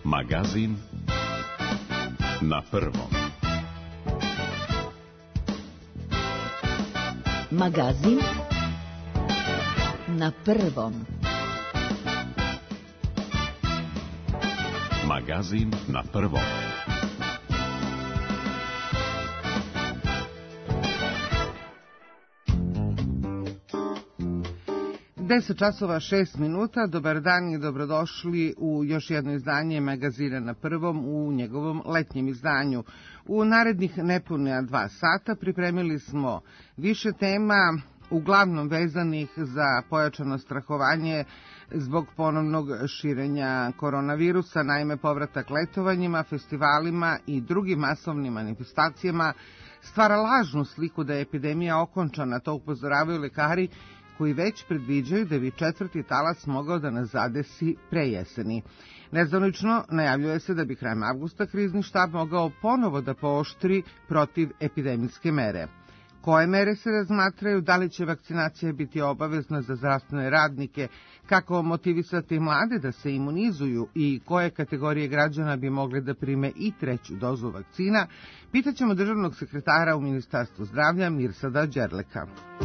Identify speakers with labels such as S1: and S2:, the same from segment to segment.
S1: Magazin na prvom.
S2: Magazin na prvom.
S1: Magazin na prvom.
S3: 10 časova 6 minuta, dobar dan i dobrodošli u još jedno izdanje Magazina na prvom u njegovom letnjem izdanju. U narednih nepune 2 sata pripremili smo više tema, uglavnom vezanih za pojačano strahovanje zbog ponovnog širenja koronavirusa, naime povratak letovanjima, festivalima i drugim masovnim manifestacijama stvara lažnu sliku da je epidemija okončana, to upozoravaju lekari koji već predviđaju da bi 4. talas mogao da nas zadesi pre jeseni. Nezvanično najavljuje se da bi krajem avgusta krizni štab mogao ponovo da pooštri protiv epidemijske mere. Koje mere se razmatraju, da li će vakcinacija biti obavezna za zdravstvene radnike, kako motivisati mlade da se imunizuju i koje kategorije građana bi mogle da prime i 3. dozu vakcina, pitaćemo državnog sekretara u Ministarstvu zdravlja Mirsada Đerleka.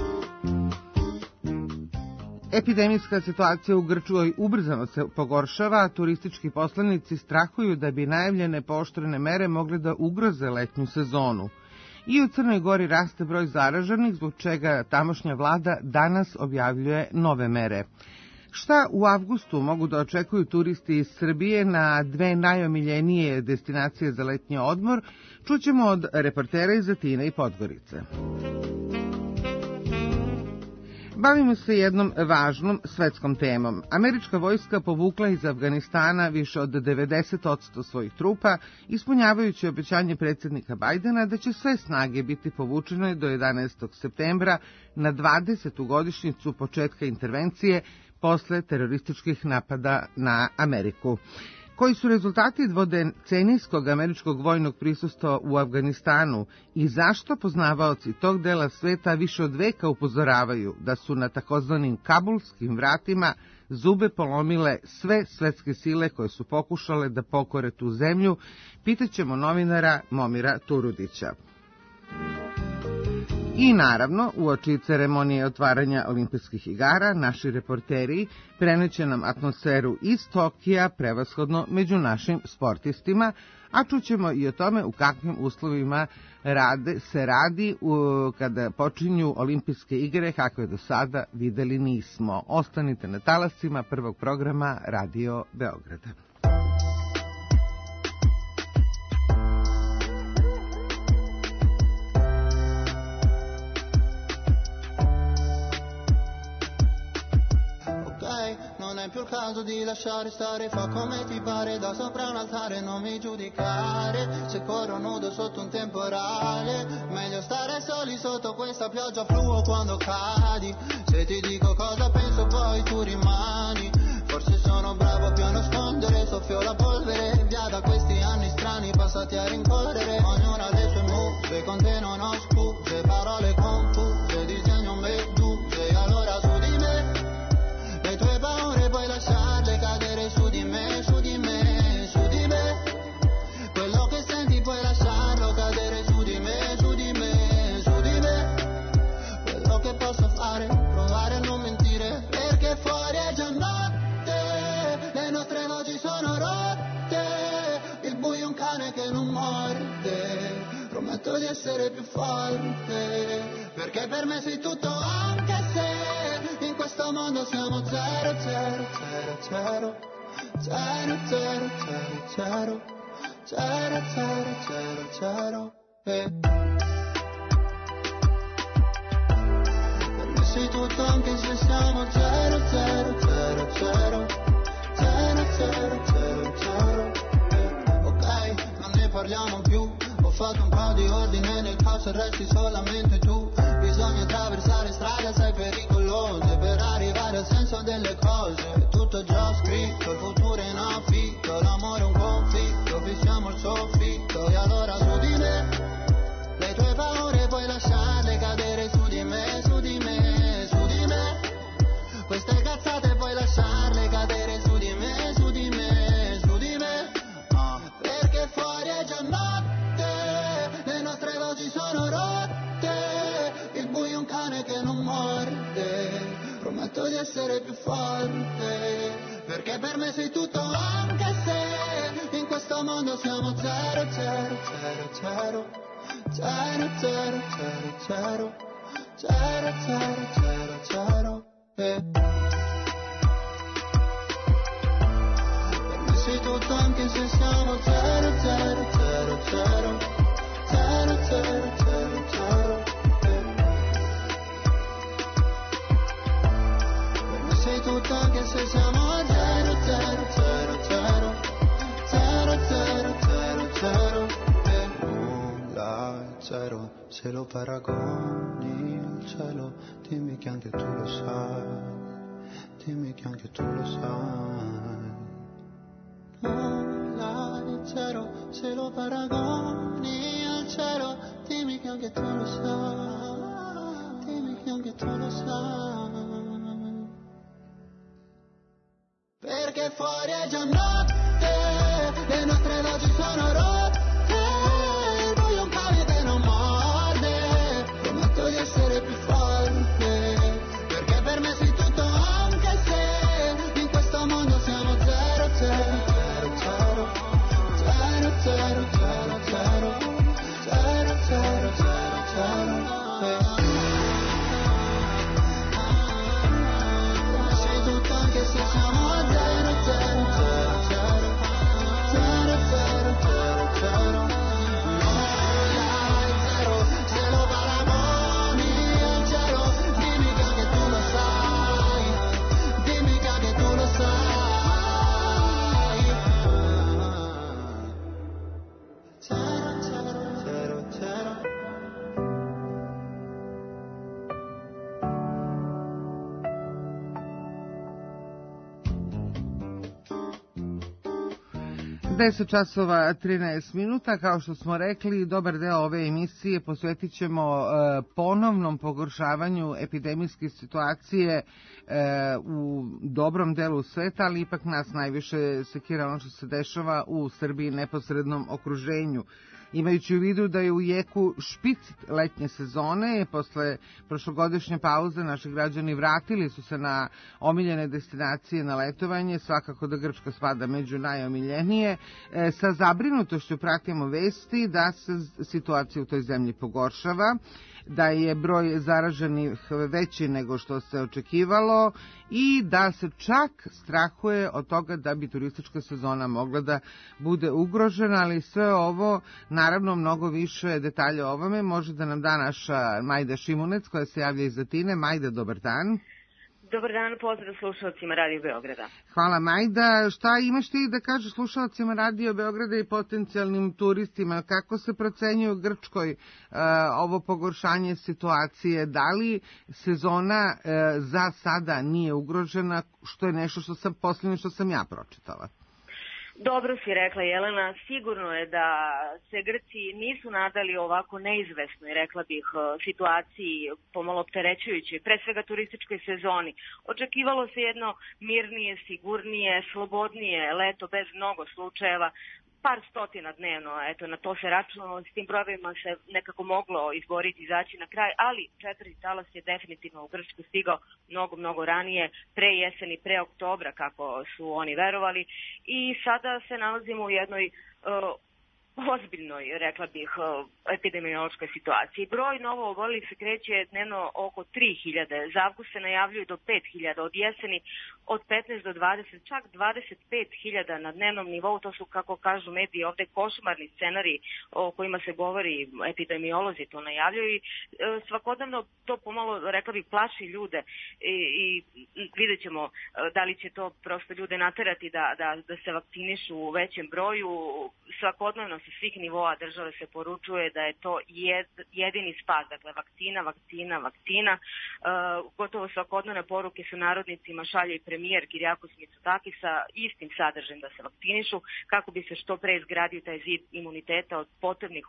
S3: Epidemijska situacija u Grčkoj ubrzano se pogoršava, a turistički poslanici strahuju da bi najavljene pooštrene mere mogle da ugroze letnju sezonu. I u Crnoj Gori raste broj zaraženih, zbog čega tamošnja vlada danas objavljuje nove mere. Šta u avgustu mogu da očekuju turisti iz Srbije na 2 najomiljenije destinacije za letnji odmor, čućemo od reportera iz Atine i Podgorice. Bavimo se jednom važnom svetskom temom. Američka vojska povukla iz Afganistana više od 90% svojih trupa, ispunjavajući obećanje predsjednika Bajdena da će sve snage biti povučene do 11. septembra na 20. godišnjicu početka intervencije posle terorističkih napada na Ameriku. Koji su rezultati dvodecenijskog američkog vojnog prisustva u Afganistanu i zašto poznavaoci tog dela sveta više od veka upozoravaju da su na takozvanim kabulskim vratima zube polomile sve svetske sile koje su pokušale da pokore tu zemlju, pitaćemo novinara Momira Turudića. I naravno, uoči ceremonije otvaranja olimpijskih igara, naši reporteri preneće nam atmosferu iz Tokija, prevashodno među našim sportistima, a čućemo i o tome u kakvim uslovima se radi kada počinju olimpijske igre, kakve do sada videli nismo. Ostanite na talasima prvog programa Radio Beograda.
S4: Più il caso di lasciare stare, fa come ti pare, da sopra un altare non mi giudicare, se corro nudo sotto un temporale, meglio stare soli sotto questa pioggia fluo quando cadi, se ti dico cosa penso poi tu rimani, forse sono bravo più a nascondere, soffio la polvere, via da questi anni strani passati a rincorrere, ognuna ha le sue muse, con te non ho scuse, parole confuse, disegno meduse, e allora su di me, le tue paure puoi lasciarle cadere su di me, su di me, su di me. Quello che senti puoi lasciarlo cadere su di me, su di me, su di me. Quello che posso fare, provare a non mentire, perché fuori è già notte, le nostre voci sono rotte, il buio è un cane che non morde, prometto di essere più forte, perché per me sei tutto anche se in questo mondo siamo 0, 0, 0, 0, 0, 0, 0, 0, 0, 0, 0, per me sei tutto anche se siamo 0, 0, 0, 0, 0, 0, 0, 0, ok, non ne parliamo più, ho fatto un po' di ordine nel caos e resti solamente tu, bisogna attraversare strade assai pericolose per arrivare al senso delle cose, tutto già scritto, il futuro è in affitto, l'amore è un conflitto, fissiamo il soffitto e allora su di me, le tue paure puoi lasciarle cadere su di me, su di me, su di me, queste cazzate puoi lasciarle cadere su di me, su di me, su di me, morde, prometto di essere più forte, perché per me sei tutto anche se in questo mondo siamo 0, 0, 0, 0, 0, 0, 0, 0, 0, 0, 0, 0, per me sei tutto anche se siamo 0, 0, 0, 0, 0, 0, 0, 0. Sei tutto anche se siamo a 0, 0, 0, 0, 0, 0, 0, 0, e nulla è zero se lo paragoni al cielo. Dimmi che anche tu lo sai, dimmi che anche tu lo sai. Nulla è zero se lo paragoni al cielo. Dimmi che anche tu lo sai, dimmi che anche tu lo sai. Perché fuori è già notte, le nostre voci sono rotte, il buio è un cane che non morde, prometto di essere più forte, perché per me sei tutto anche se in questo mondo siamo 0, 0, 0, 0, 0, 0, 0, 0, 0, 0, 0, 0. Sei tutto anche se siamo a 0, 0, 0, 0, 0, 0, 0, 0. Nulla è zero se lo paragoni al cielo. Dimmi che anche tu lo sai, dimmi che anche tu lo sai. 0, 0, 0, 0.
S3: Deset časova 13 minuta, kao što smo rekli, dobar deo ove emisije posvetit ćemo ponovnom pogoršavanju epidemijske situacije u dobrom delu sveta, ali ipak nas najviše sekira ono što se dešava u Srbiji neposrednom okruženju. Imajući u vidu da je u jeku špic letnje sezone, posle prošlogodišnje pauze naši građani vratili su se na omiljene destinacije na letovanje, svakako da Grčka spada među najomiljenije. Sa zabrinutošću pratimo vesti da se situacija u toj zemlji pogoršava, da je broj zaraženih veći nego što se očekivalo i da se čak strahuje od toga da bi turistička sezona mogla da bude ugrožena, ali sve ovo, naravno mnogo više detalja o ovome može da nam da naša Majda Šimunec koja se javlja iz Atine. Majda, dobar dan.
S2: Dobar dan, pozdrav slušalcima Radio Beograda.
S3: Hvala Majda. Šta imaš ti da kažeš slušalcima Radio Beograda i potencijalnim turistima? Kako se procenjuje u Grčkoj ovo pogoršanje situacije? Da li sezona za sada nije ugrožena, što je nešto što sam posljednje što sam ja pročitala?
S2: Dobro si rekla, Jelena, sigurno je da se Grci nisu nadali ovako neizvesnoj, rekla bih, situaciji pomalo opterećujućoj, pre svega turističkoj sezoni. Očekivalo se jedno mirnije, sigurnije, slobodnije leto bez mnogo slučajeva, par stotina dnevno, eto, na to se računalo, s tim brojevima se nekako moglo izboriti, izaći na kraj, ali četvrti talas je definitivno u Grčku stigao mnogo ranije, pre jeseni, pre oktobra, kako su oni verovali, i sada se nalazimo u jednoj ozbiljnoj, rekla bih, epidemiološkoj situaciji. Broj novo obolelih se kreće dnevno oko 3000, za avgust se najavljuju do 5000, od jeseni od 15 do 20, čak 25.000 na dnevnom nivou. To su, kako kažu mediji, ovde košmarni scenariji o kojima se govori, epidemiolozi to najavljuju i svakodnevno to pomalo, rekla bih, plaši ljude i vidjet ćemo da li će to prosto ljude naterati da se vakcinišu u većem broju. Svakodnevno sa svih nivoa države se poručuje da je to jedini spas, dakle vakcina. Gotovo svakodnevne poruke su narodnicima šalje i premijer Kyriakos Mitsotakis sa istim sadržajem da se vakcinišu kako bi se što pre izgradio taj zid imuniteta od potrebnih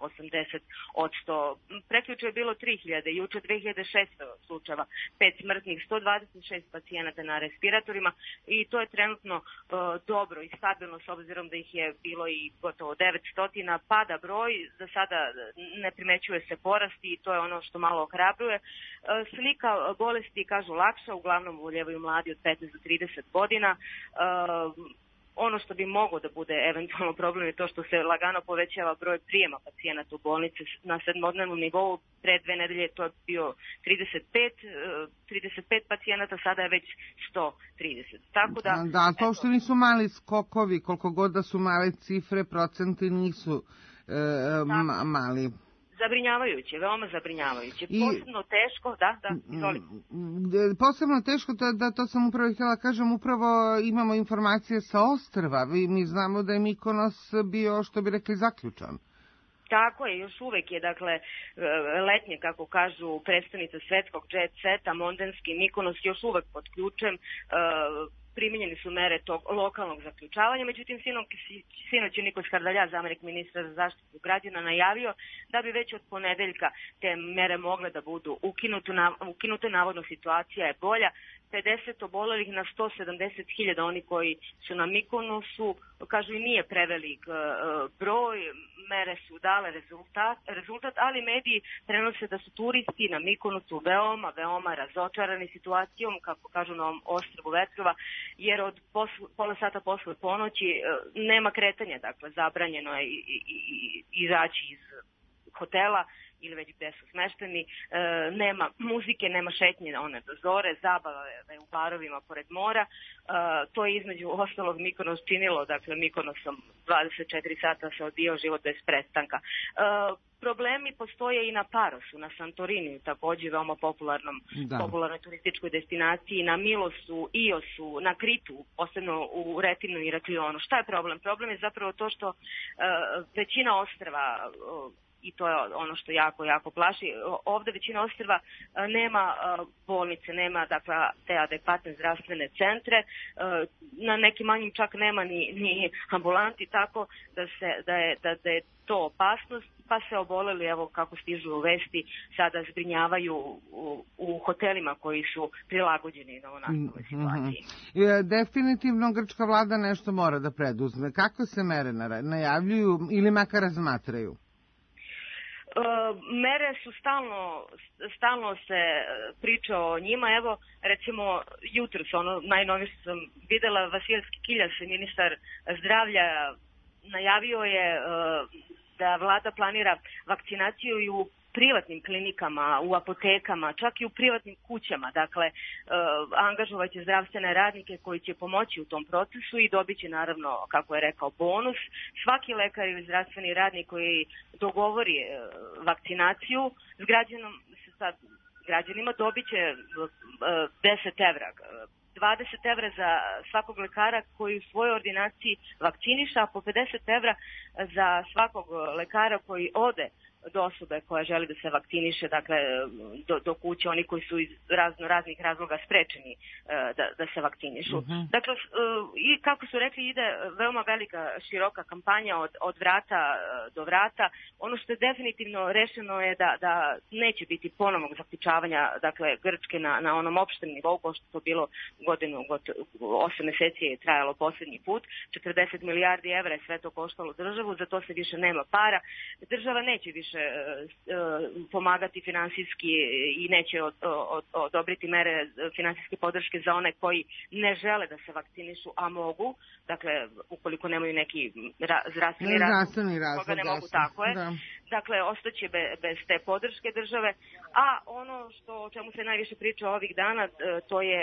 S2: 80%. Prekjuče je bilo 3000, juče 2600 slučajeva, 5 smrtnih, 126 pacijenata na respiratorima i to je trenutno dobro i stabilno s obzirom da ih je bilo i gotovo 900 godina pada broj, za sada ne primećuje se porast i to je ono što malo ohrabruje. Slika bolesti, kažu, lakša, uglavnom oboljevaju mladi od 15 do 30 godina. Ono što bi moglo da bude eventualno problem je to što se lagano povećava broj prijema pacijenata u bolnice na sedmodnevnom nivou. Pre 2 nedelje to je bio 35 pacijenata, sada je već 130. Tako
S3: da, to što nisu mali skokovi, koliko god da su male cifre, procenti nisu mali.
S2: Zabrinjavajuće, veoma zabrinjavajuće. Posebno teško, da, izvolite.
S3: Posebno teško, to sam upravo htjela kažem, upravo imamo informacije sa ostrva. Mi znamo da je Mikonos bio, što bi rekli, zaključan.
S2: Tako je, još uvek je, dakle, letnje, kako kažu predstavnice svetskog jet seta, mondenski Mikonos još uvek pod ključem. Primijenjene su mere tog lokalnog zaključavanja, međutim sinoć je Nikos Kardalja, zamenik ministra za zaštitu građana, najavio da bi već od ponedeljka te mere mogle da budu ukinute, navodno situacija je bolja. 50 obolelih na 170.000, oni koji su na Mikonosu, kažu i nije prevelik broj, mere su dale rezultat, ali mediji prenose da su turisti na Mikonosu veoma razočarani situacijom, kako kažu na ovom ostrvu vetrova, jer od pola sata posle ponoći nema kretanja, dakle zabranjeno je izaći iz hotela ili već gde su smešteni, nema muzike, nema šetnje one do zore, zabava je u barovima pored mora. To je između ostalog Mikonos činilo, dakle Mikonosom 24 sata se odvijao život bez prestanka. Problemi postoje i na Parosu, na Santoriniju, takođe veoma popularnoj turističkoj destinaciji, na Milosu, Iosu, na Kritu, posebno u Retinu i Iraklionu. Šta je problem? Problem je zapravo to što većina ostrva, i to je ono što jako plaši, ovde većina ostrva nema bolnice, nema, dakle, te adekvatne zdravstvene centre, na nekim manjim čak nema ni ambulanti, tako da je to opasnost, pa se oboleli, evo kako stižu vesti, sada zbrinjavaju u hotelima koji su prilagođeni na onakvoj situaciji.
S3: Definitivno grčka vlada nešto mora da preduzme. Kako se mere najavljuju ili makar razmatraju?
S2: Mere su stalno se priča o njima. Evo, recimo, jutros, ono najnovije što sam videla, Vasilijski Kiljas, ministar zdravlja, najavio je da vlada planira vakcinaciju i u privatnim klinikama, u apotekama, čak i u privatnim kućama. Dakle, angažovaće zdravstvene radnike koji će pomoći u tom procesu i dobit će, naravno, kako je rekao, bonus. Svaki lekar ili zdravstveni radnik koji dogovori vakcinaciju s građanima dobit će 10 evra. 20 evra za svakog lekara koji u svojoj ordinaciji vakciniše, a po 50 evra za svakog lekara koji ode do osobe koja želi da se vakciniše, dakle do kuće, oni koji su iz raznih razloga sprečeni da se vakcinišu. Dakle, i kako su rekli, ide veoma velika, široka kampanja od vrata do vrata. Ono što je definitivno rešeno je da neće biti ponovnog zaključavanja, dakle, Grčke na onom opštem nivou, kao što to bilo godinu, 8 meseci je trajalo poslednji put. 40 milijardi evra je sve to koštalo državu, za to se više nema para. Država neće više pomagati finansijski i neće odobriti mere finansijske podrške za one koji ne žele da se vakcinišu, a mogu, dakle, ukoliko nemaju neki zdravstveni razlog, koga ne mogu, tako je. Da. Dakle, ostaće bez te podrške države, a ono o čemu se najviše priča ovih dana, to je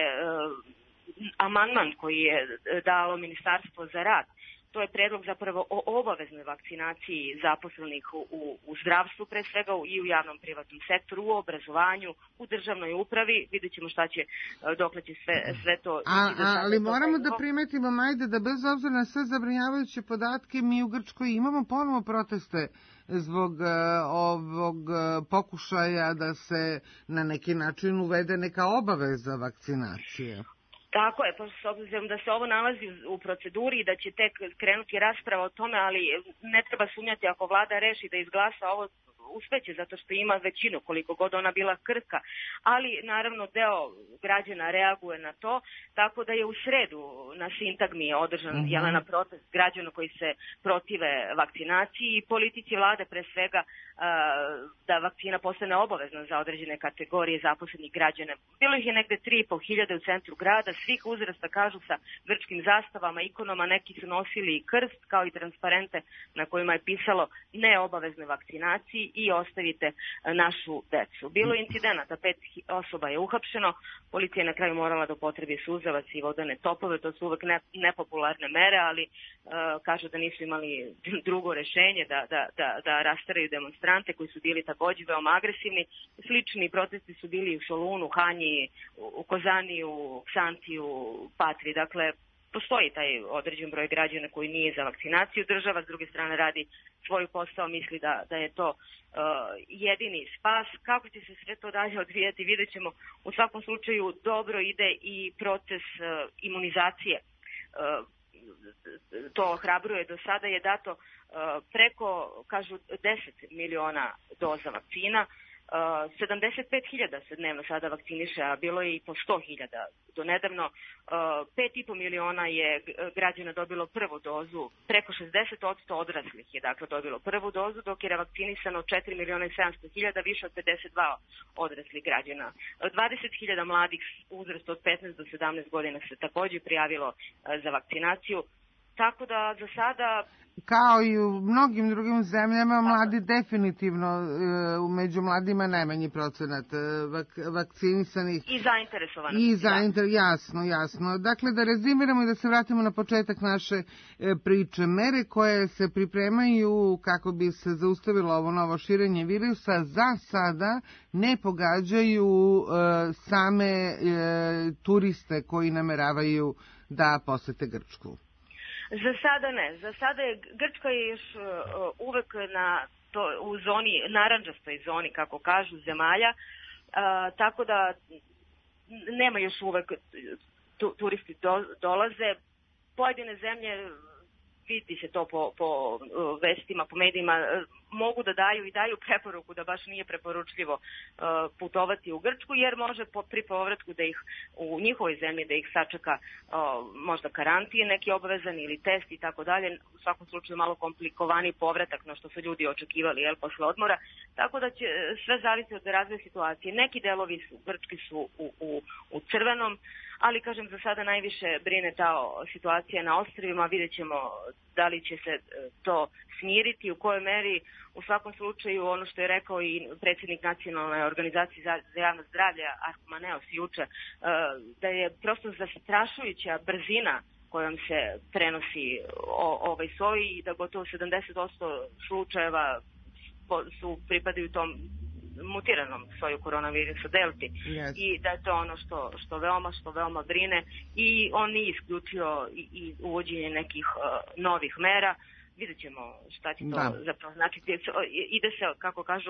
S2: amandman koji je dalo Ministarstvo za rad. To je predlog zapravo o obaveznoj vakcinaciji zaposlenih u zdravstvu, pre svega i u javnom privatnom sektoru, u obrazovanju, u državnoj upravi. Vidjet ćemo šta će, dokle će sve to...
S3: Ali moramo da primetimo, Majde, da bez obzira na sve zabrinjavajuće podatke, mi u Grčkoj imamo ponovo proteste zbog ovog pokušaja da se na neki način uvede neka obaveza vakcinacije.
S2: Tako je, s obzirom da se ovo nalazi u proceduri i da će tek krenuti rasprava o tome, ali ne treba sumnjati ako vlada reši da izglasa ovo uspeće zato što ima većinu, koliko god ona bila krhka, ali naravno deo građana reaguje na to, tako da je u sredu na Sintagmi održan Jelena protest građana koji se protive vakcinaciji i politici vlade pre svega da vakcina postane obavezna za određene kategorije zaposlenih građana. Bilo ih je negde 3.500 u centru grada, svih uzrasta, kažu, sa grčkim zastavama, ikonama, neki su nosili i krst kao i transparente na kojima je pisalo neobaveznoj vakcinaciji i ostavite našu decu. Bilo je incidenata, 5 osoba je uhapšeno, policija je na kraju morala da upotrebi suzavac i vodene topove, to su uvek nepopularne mere, ali kažu da nisu imali drugo rešenje da rasteraju demonstrante koji su bili takođe veoma agresivni. Slični protesti su bili u Solunu, Hanji, u Kozaniju, Ksantiju, Patri. Dakle, postoji taj određen broj građana koji nije za vakcinaciju. Država s druge strane radi svoj posao, misli da je to jedini spas. Kako će se sve to dalje odvijati, vidjet ćemo. U svakom slučaju dobro ide i proces imunizacije. To ohrabruje. Do sada je dato preko, kažu, 10 miliona doza vakcina. 75.000 se dnevno sada vakciniše, a bilo je i po 100.000 do nedavno. 5,5 miliona je građana dobilo prvu dozu, preko 60% odraslih je dakle dobilo prvu dozu, dok je revakcinisano 4.700.000, više od 52 odraslih građana. 20.000 mladih uzrasta od 15 do 17 godina se takođe prijavilo za vakcinaciju, tako da za sada...
S3: Kao i u mnogim drugim zemljama, mladi definitivno, među mladima najmanji procenat vakcinisanih.
S2: I zainteresovanih.
S3: Jasno. Dakle, da rezimiramo i da se vratimo na početak naše priče. Mere koje se pripremaju kako bi se zaustavilo ovo novo širenje virusa za sada ne pogađaju same turiste koji nameravaju da posete Grčku.
S2: Za sada ne. Za sada je Grčka je još uvek u zoni, narandžastoj zoni, kako kažu, zemalja, tako da nema još uvek turisti dolaze. Pojedine zemlje, vidi se to po vestima, po medijima, mogu da daju preporuku da baš nije preporučljivo putovati u Grčku, jer može pri povratku da ih u njihovoj zemlji da ih sačeka možda karantin neki obavezan ili test i tako dalje. U svakom slučaju malo komplikovaniji povratak na što su ljudi očekivali posle odmora, tako da će sve zavisi od razvoja situacije. Neki delovi Grčki su u crvenom, ali kažem za sada najviše brine ta situacija na ostrvima. Vidjet ćemo da li će se to smiriti, u kojoj meri. U svakom slučaju ono što je rekao i predsjednik Nacionalne organizacije za javno zdravlje Arkomaneos juče, da je prosto zastrašujuća brzina kojom se prenosi ovaj soj i da gotovo 70% slučajeva pripadaju tom mutiranom soju koronavirusa delti. Yes. I da je to ono što veoma brine i on nije isključio i uvođenje nekih novih mera. Vidjet ćemo šta će to zapravo značiti. Ide se, kako kažu,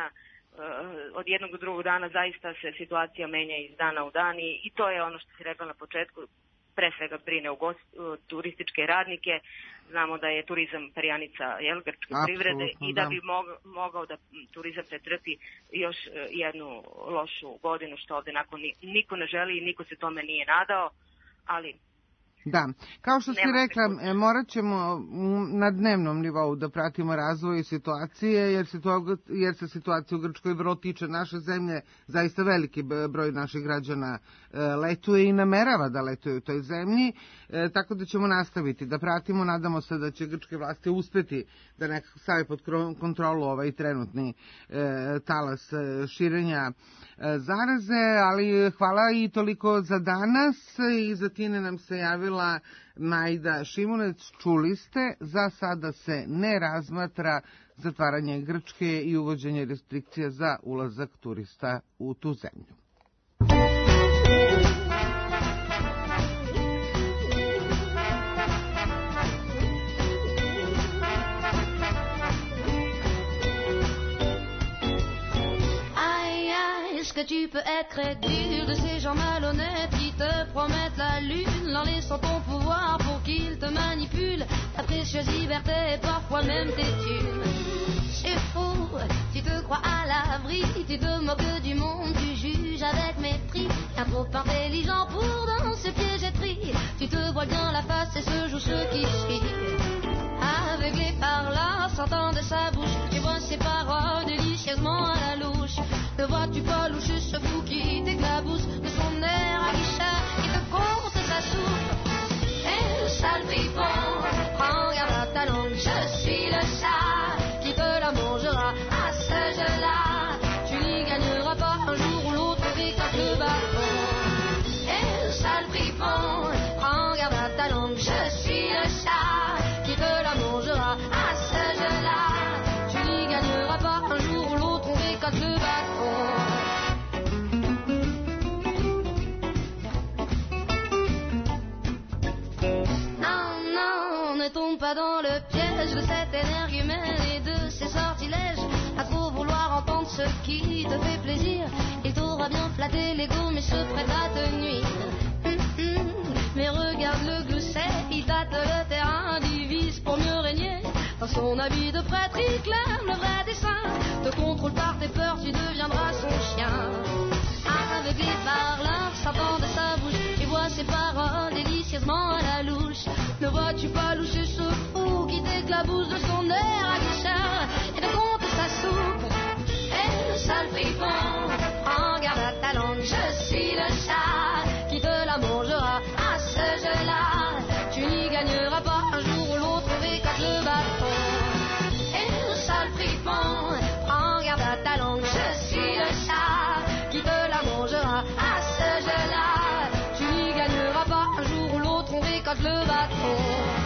S2: od jednog do drugog dana zaista se situacija menja iz dana u dan i to je ono što se rekla na početku, pre svega brine turističke radnike. Znamo da je turizam perjanica grčke privrede i da bi mogao da turizam pretrpi još jednu lošu godinu, što ovde niko ne želi i niko se tome nije nadao, ali...
S3: Da, kao što si rekla, morat ćemo na dnevnom nivou da pratimo razvoj situacije, jer se situacija u Grčkoj vrlo tiče naše zemlje. Zaista veliki broj naših građana letuje i namerava da letuje u toj zemlji, tako da ćemo nastaviti da pratimo. Nadamo se da će grčke vlasti uspeti da nekako stavi pod kontrolu ovaj trenutni talas širenja zaraze, ali hvala i toliko za danas. Iza Tine nam se javila Majda Šimunec. Čuli ste, za sada se ne razmatra zatvaranje Grčke i uvođenje restrikcija za ulazak turista u tu zemlju.
S5: mais tu peux être crédule de ces gens malhonnêtes qui te promettent la lune en laissant ton pouvoir pour qu'ils te manipulent ta précieuse liberté et parfois même tes thunes. C'est fou, tu te crois à l'abri, tu te moques du monde, tu juges avec mépris, un trop intelligent pour dans ce piège et pris. Tu te vois bien la face et se joue ce qui suit. Aveuglé par là, sortant de sa bouche, tu vois ses paroles délicieusement à la louche. Ne vois-tu pas loucher ce fou qui t'éclabousse de son air à guichet qui te compte sa soupe. Et le sale pipon, prends garde à ta langue, je suis le chat qui te la mangera à ce jeu-là. Tu n'y gagneras pas un jour ou l'autre avec le bâton. Et le sale pipon, prends garde à ta langue, je suis le chat qui te la mangera à ce jeu-là. Tu n'y gagneras pas un jour ou l'autre avec le bâton. Ne tombe pas dans le piège de cette énergumène et de ses sortilèges. À trop vouloir entendre ce qui te fait plaisir, il t'aura bien flatté l'ego mais se prête à te nuire. Mais regarde le glousset, il tâte le terrain, divise pour mieux régner. Dans son habit de prêtre, il clame le vrai dessein. Te contrôle par tes peurs, tu deviendras son chien. Aveuglé par l'art, sortant de sa bouche, tu vois ses paroles délicieusement à la louche. Ne vois-tu pas loucher ce fou qui t'éclabousse de son air à guichard et te compte sa soupe. Et le sale pipon, prends garde à ta langue, je suis le chat qui te la mangera à ce jeu-là. Tu n'y gagneras pas un jour ou l'autre avec le bâton. Et le sale pipon, prends garde à ta langue, je suis le chat qui te la mangera à ce jeu-là. Tu n'y gagneras pas un jour ou l'autre avec le bâton.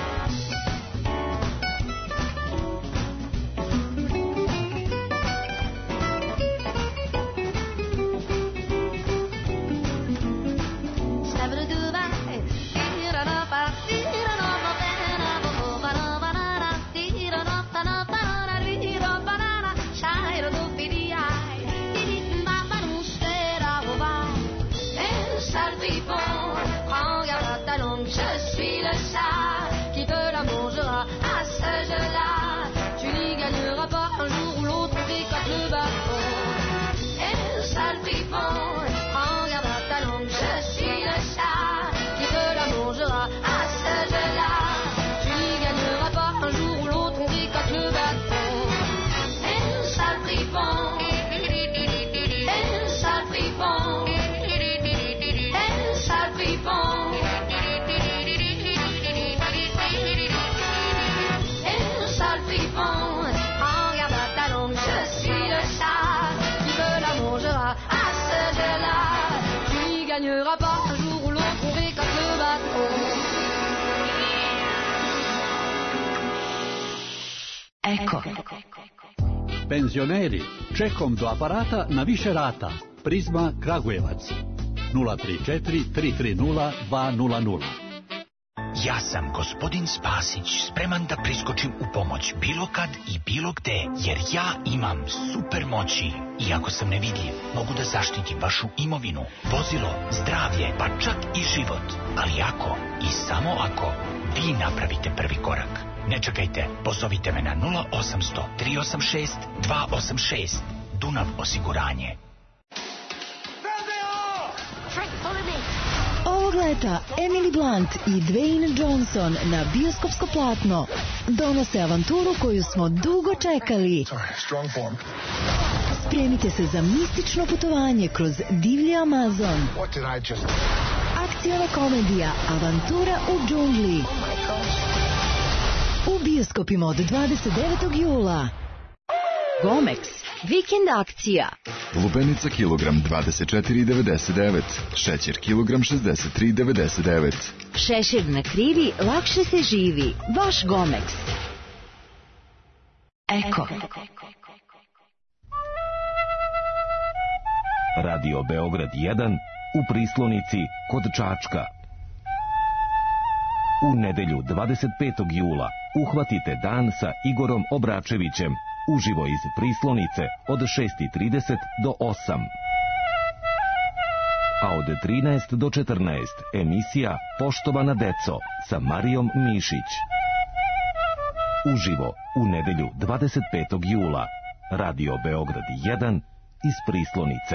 S5: Je suis le chat qui te la mangera à ce jeu-là. Tu n'y gagneras pas un jour ou l'autre avec le bâton. Et le sale pipon, prends garde à ta langue. Je suis le chat qui te la mangera à ce jeu-là. Tu n'y gagneras pas un jour ou l'autre avec le bâton. Et le sale pipon, et le sale pipon, et le sale pipon. Tu n'y gagneras pas un jour ou l'autre avec le bâton.
S6: Eko.
S7: Penzioneri, čekom do aparata na više rata. Prizma Kragujevac. 034 330 200.
S8: Ja sam gospodin Spasić, spreman da priskočim u pomoć bilo kad i bilo gde, jer ja imam super moći. Iako sam nevidljiv, mogu da zaštitim vašu imovinu, vozilo, zdravlje, pa čak i život. Ali ako i samo ako vi napravite prvi korak. Ne čekajte, pozovite me na 0800 386 286. Dunav osiguranje.
S6: Ovog leta Emily Blunt i Dwayne Johnson na bioskopsko platno donose avanturu koju smo dugo čekali. Spremite se za mistično putovanje kroz divlji Amazon. Akciona komedija Avantura u džungli. U bioskopima od 29. jula. Gomex. Vikend akcija.
S9: Lubenica kilogram 24,99. Šećer kilogram 63,99.
S6: Šešir na krivi, lakše se živi. Vaš Gomex. Eko.
S10: Radio Beograd 1 u Prislonici kod Čačka. U nedelju 25. jula uhvatite dan sa Igorom Obračevićem uživo iz Prislonice od 6:30 do 8. a od 13 do 14 emisija Poštovana deco sa Marijom Mišić. Uživo u nedelju 25. jula. Radio Beograd 1 iz Prislonice.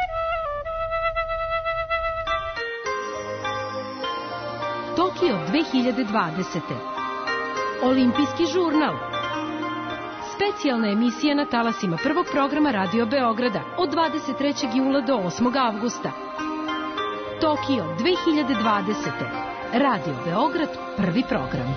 S11: Tokio 2020. Olimpijski žurnal. Specijalna emisija na talasima prvog programa Radio Beograda od 23. jula do 8. avgusta. Tokio 2020. Radio Beograd, prvi program.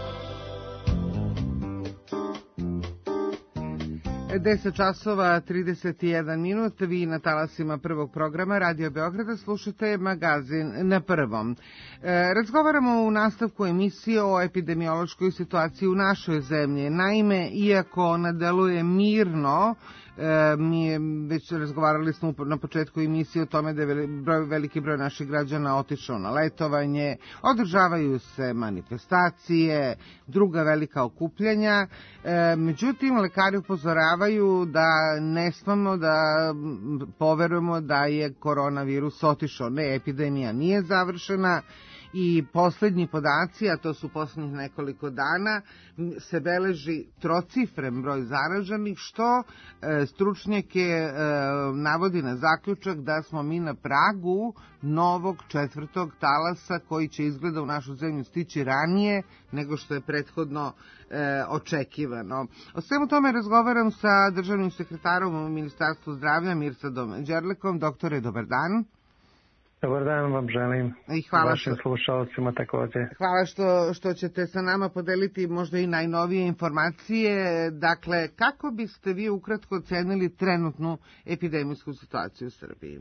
S3: 10 časova 31 minut, vi na talasima prvog programa Radio Beograda slušate magazin Na prvom. Razgovaramo u nastavku emisije o epidemiološkoj situaciji u našoj zemlji. Naime, iako ona deluje mirno, mi već razgovarali smo na početku emisije o tome da je veliki broj naših građana otišao na letovanje, održavaju se manifestacije, druga velika okupljanja, međutim lekari upozoravaju da ne smemo da poverujemo da je koronavirus otišao. Ne, epidemija nije završena i poslednji podaci, a to su poslednjih nekoliko dana, se beleži trocifren broj zaraženih, što stručnjake navodi na zaključak da smo mi na pragu novog četvrtog talasa koji će izgleda u našu zemlju stići ranije nego što je prethodno očekivano. O svemu tome razgovaram sa državnim sekretarom u Ministarstvu zdravlja Mirsadom Đerlekom. Doktore, dobar dan.
S12: Dobar dan vam želim. I hvala vašim slušalcima također.
S3: Hvala što ćete sa nama podeliti možda i najnovije informacije. Dakle, kako biste vi ukratko ocenili trenutnu epidemijsku situaciju u Srbiji?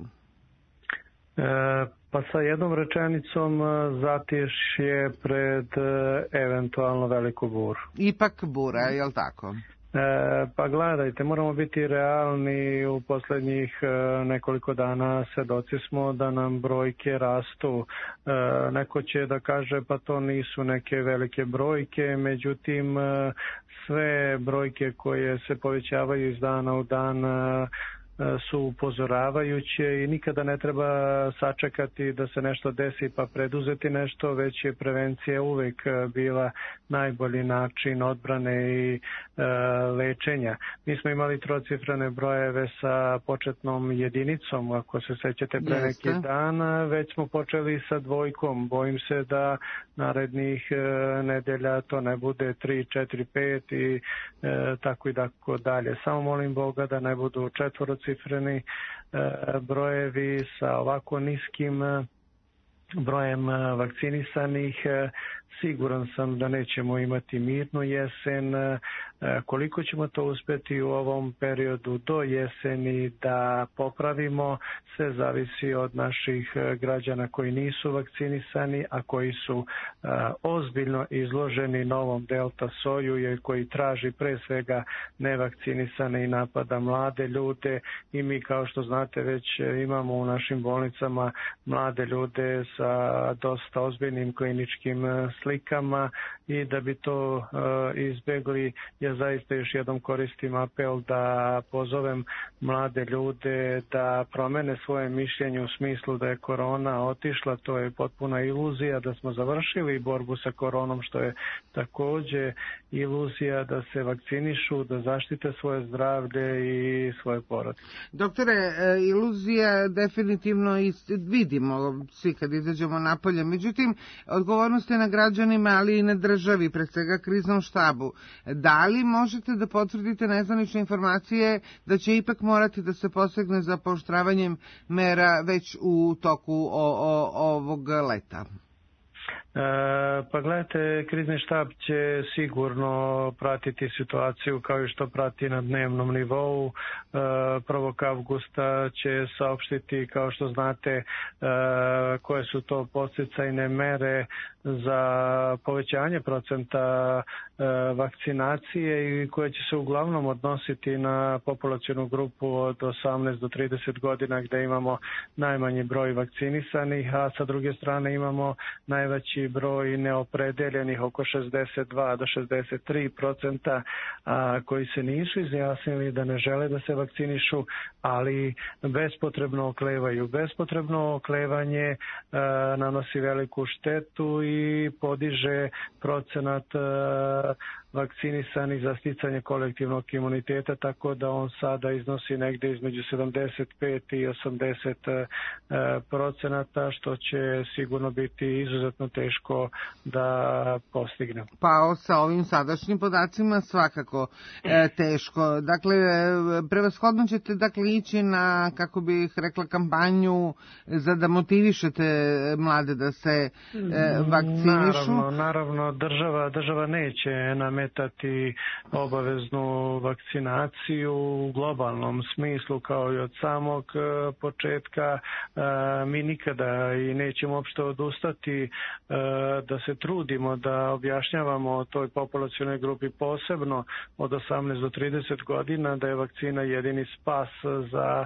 S12: Pa sa jednom rečenicom zatješje pred eventualno veliku buru.
S3: Ipak bura, je li tako?
S12: Pa gledajte, moramo biti realni, u posljednjih nekoliko dana svedoci smo da nam brojke rastu. Neko će da kaže pa to nisu neke velike brojke, međutim sve brojke koje se povećavaju iz dana u dan su upozoravajuće i nikada ne treba sačekati da se nešto desi pa preduzeti nešto, već je prevencija uvek bila najbolji način odbrane i lečenja. Mi smo imali trocifrene brojeve sa početnom jedinicom, ako se sećate pre neki dan, već smo počeli sa dvojkom. Bojim se da narednih nedelja to ne bude 3, 4, 5 i tako i tako dalje. Samo molim Boga da ne budu četvorocifreni brojevi sa ovako niskim brojem vakcinisanih. Siguran sam da nećemo imati mirnu jesen. Koliko ćemo to uspjeti u ovom periodu do jeseni da popravimo, sve zavisi od naših građana koji nisu vakcinisani, a koji su ozbiljno izloženi novom delta soju i koji traži pre svega nevakcinisane i napada mlade ljude. I mi, kao što znate, već imamo u našim bolnicama mlade ljude sa dosta ozbiljnim kliničkim slikama i da bi to izbegli, ja zaista još jednom koristim apel da pozovem mlade ljude da promene svoje mišljenje u smislu da je korona otišla. To je potpuna iluzija, da smo završili borbu sa koronom, što je također iluzija, da se vakcinišu, da zaštite svoje zdravlje i svoje porodice.
S3: Doktore, iluzija definitivno vidimo svi kad izađemo napolje, međutim odgovornost je na građanima, ali i na državi, pred svega kriznom štabu. Da li možete da potvrdite nezvanične informacije da će ipak morati da se posegne za pooštravanjem mera već u toku ovog leta?
S12: Pa gledajte, krizni štab će sigurno pratiti situaciju kao i što prati na dnevnom nivou. 1. avgusta će saopštiti, kao što znate, koje su to podsticajne mere za povećanje procenta vakcinacije i koje će se uglavnom odnositi na populacionu grupu od 18 do 30 godina gdje imamo najmanji broj vakcinisanih, a sa druge strane imamo najveći veći broj neopredeljenih, oko 62 do 63%, koji se nisu izjasnili da ne žele da se vakcinišu, ali bespotrebno oklevaju. Bespotrebno oklevanje nanosi veliku štetu i podiže procenat vakcinisani za sticanje kolektivnog imuniteta, tako da on sada iznosi negde između 75 i 80%, što će sigurno biti izuzetno teško da postigne.
S3: Pa sa ovim sadašnjim podacima svakako teško. Dakle, prevashodno ćete ići na, kako bih rekla, kampanju za da motivišete mlade da se vakcinišu.
S12: Naravno, država neće nametati obaveznu vakcinaciju u globalnom smislu kao i od samog početka. Mi nikada i nećemo uopšte odustati da se trudimo da objašnjavamo toj populacionoj grupi, posebno od 18 do 30 godina, da je vakcina jedini spas za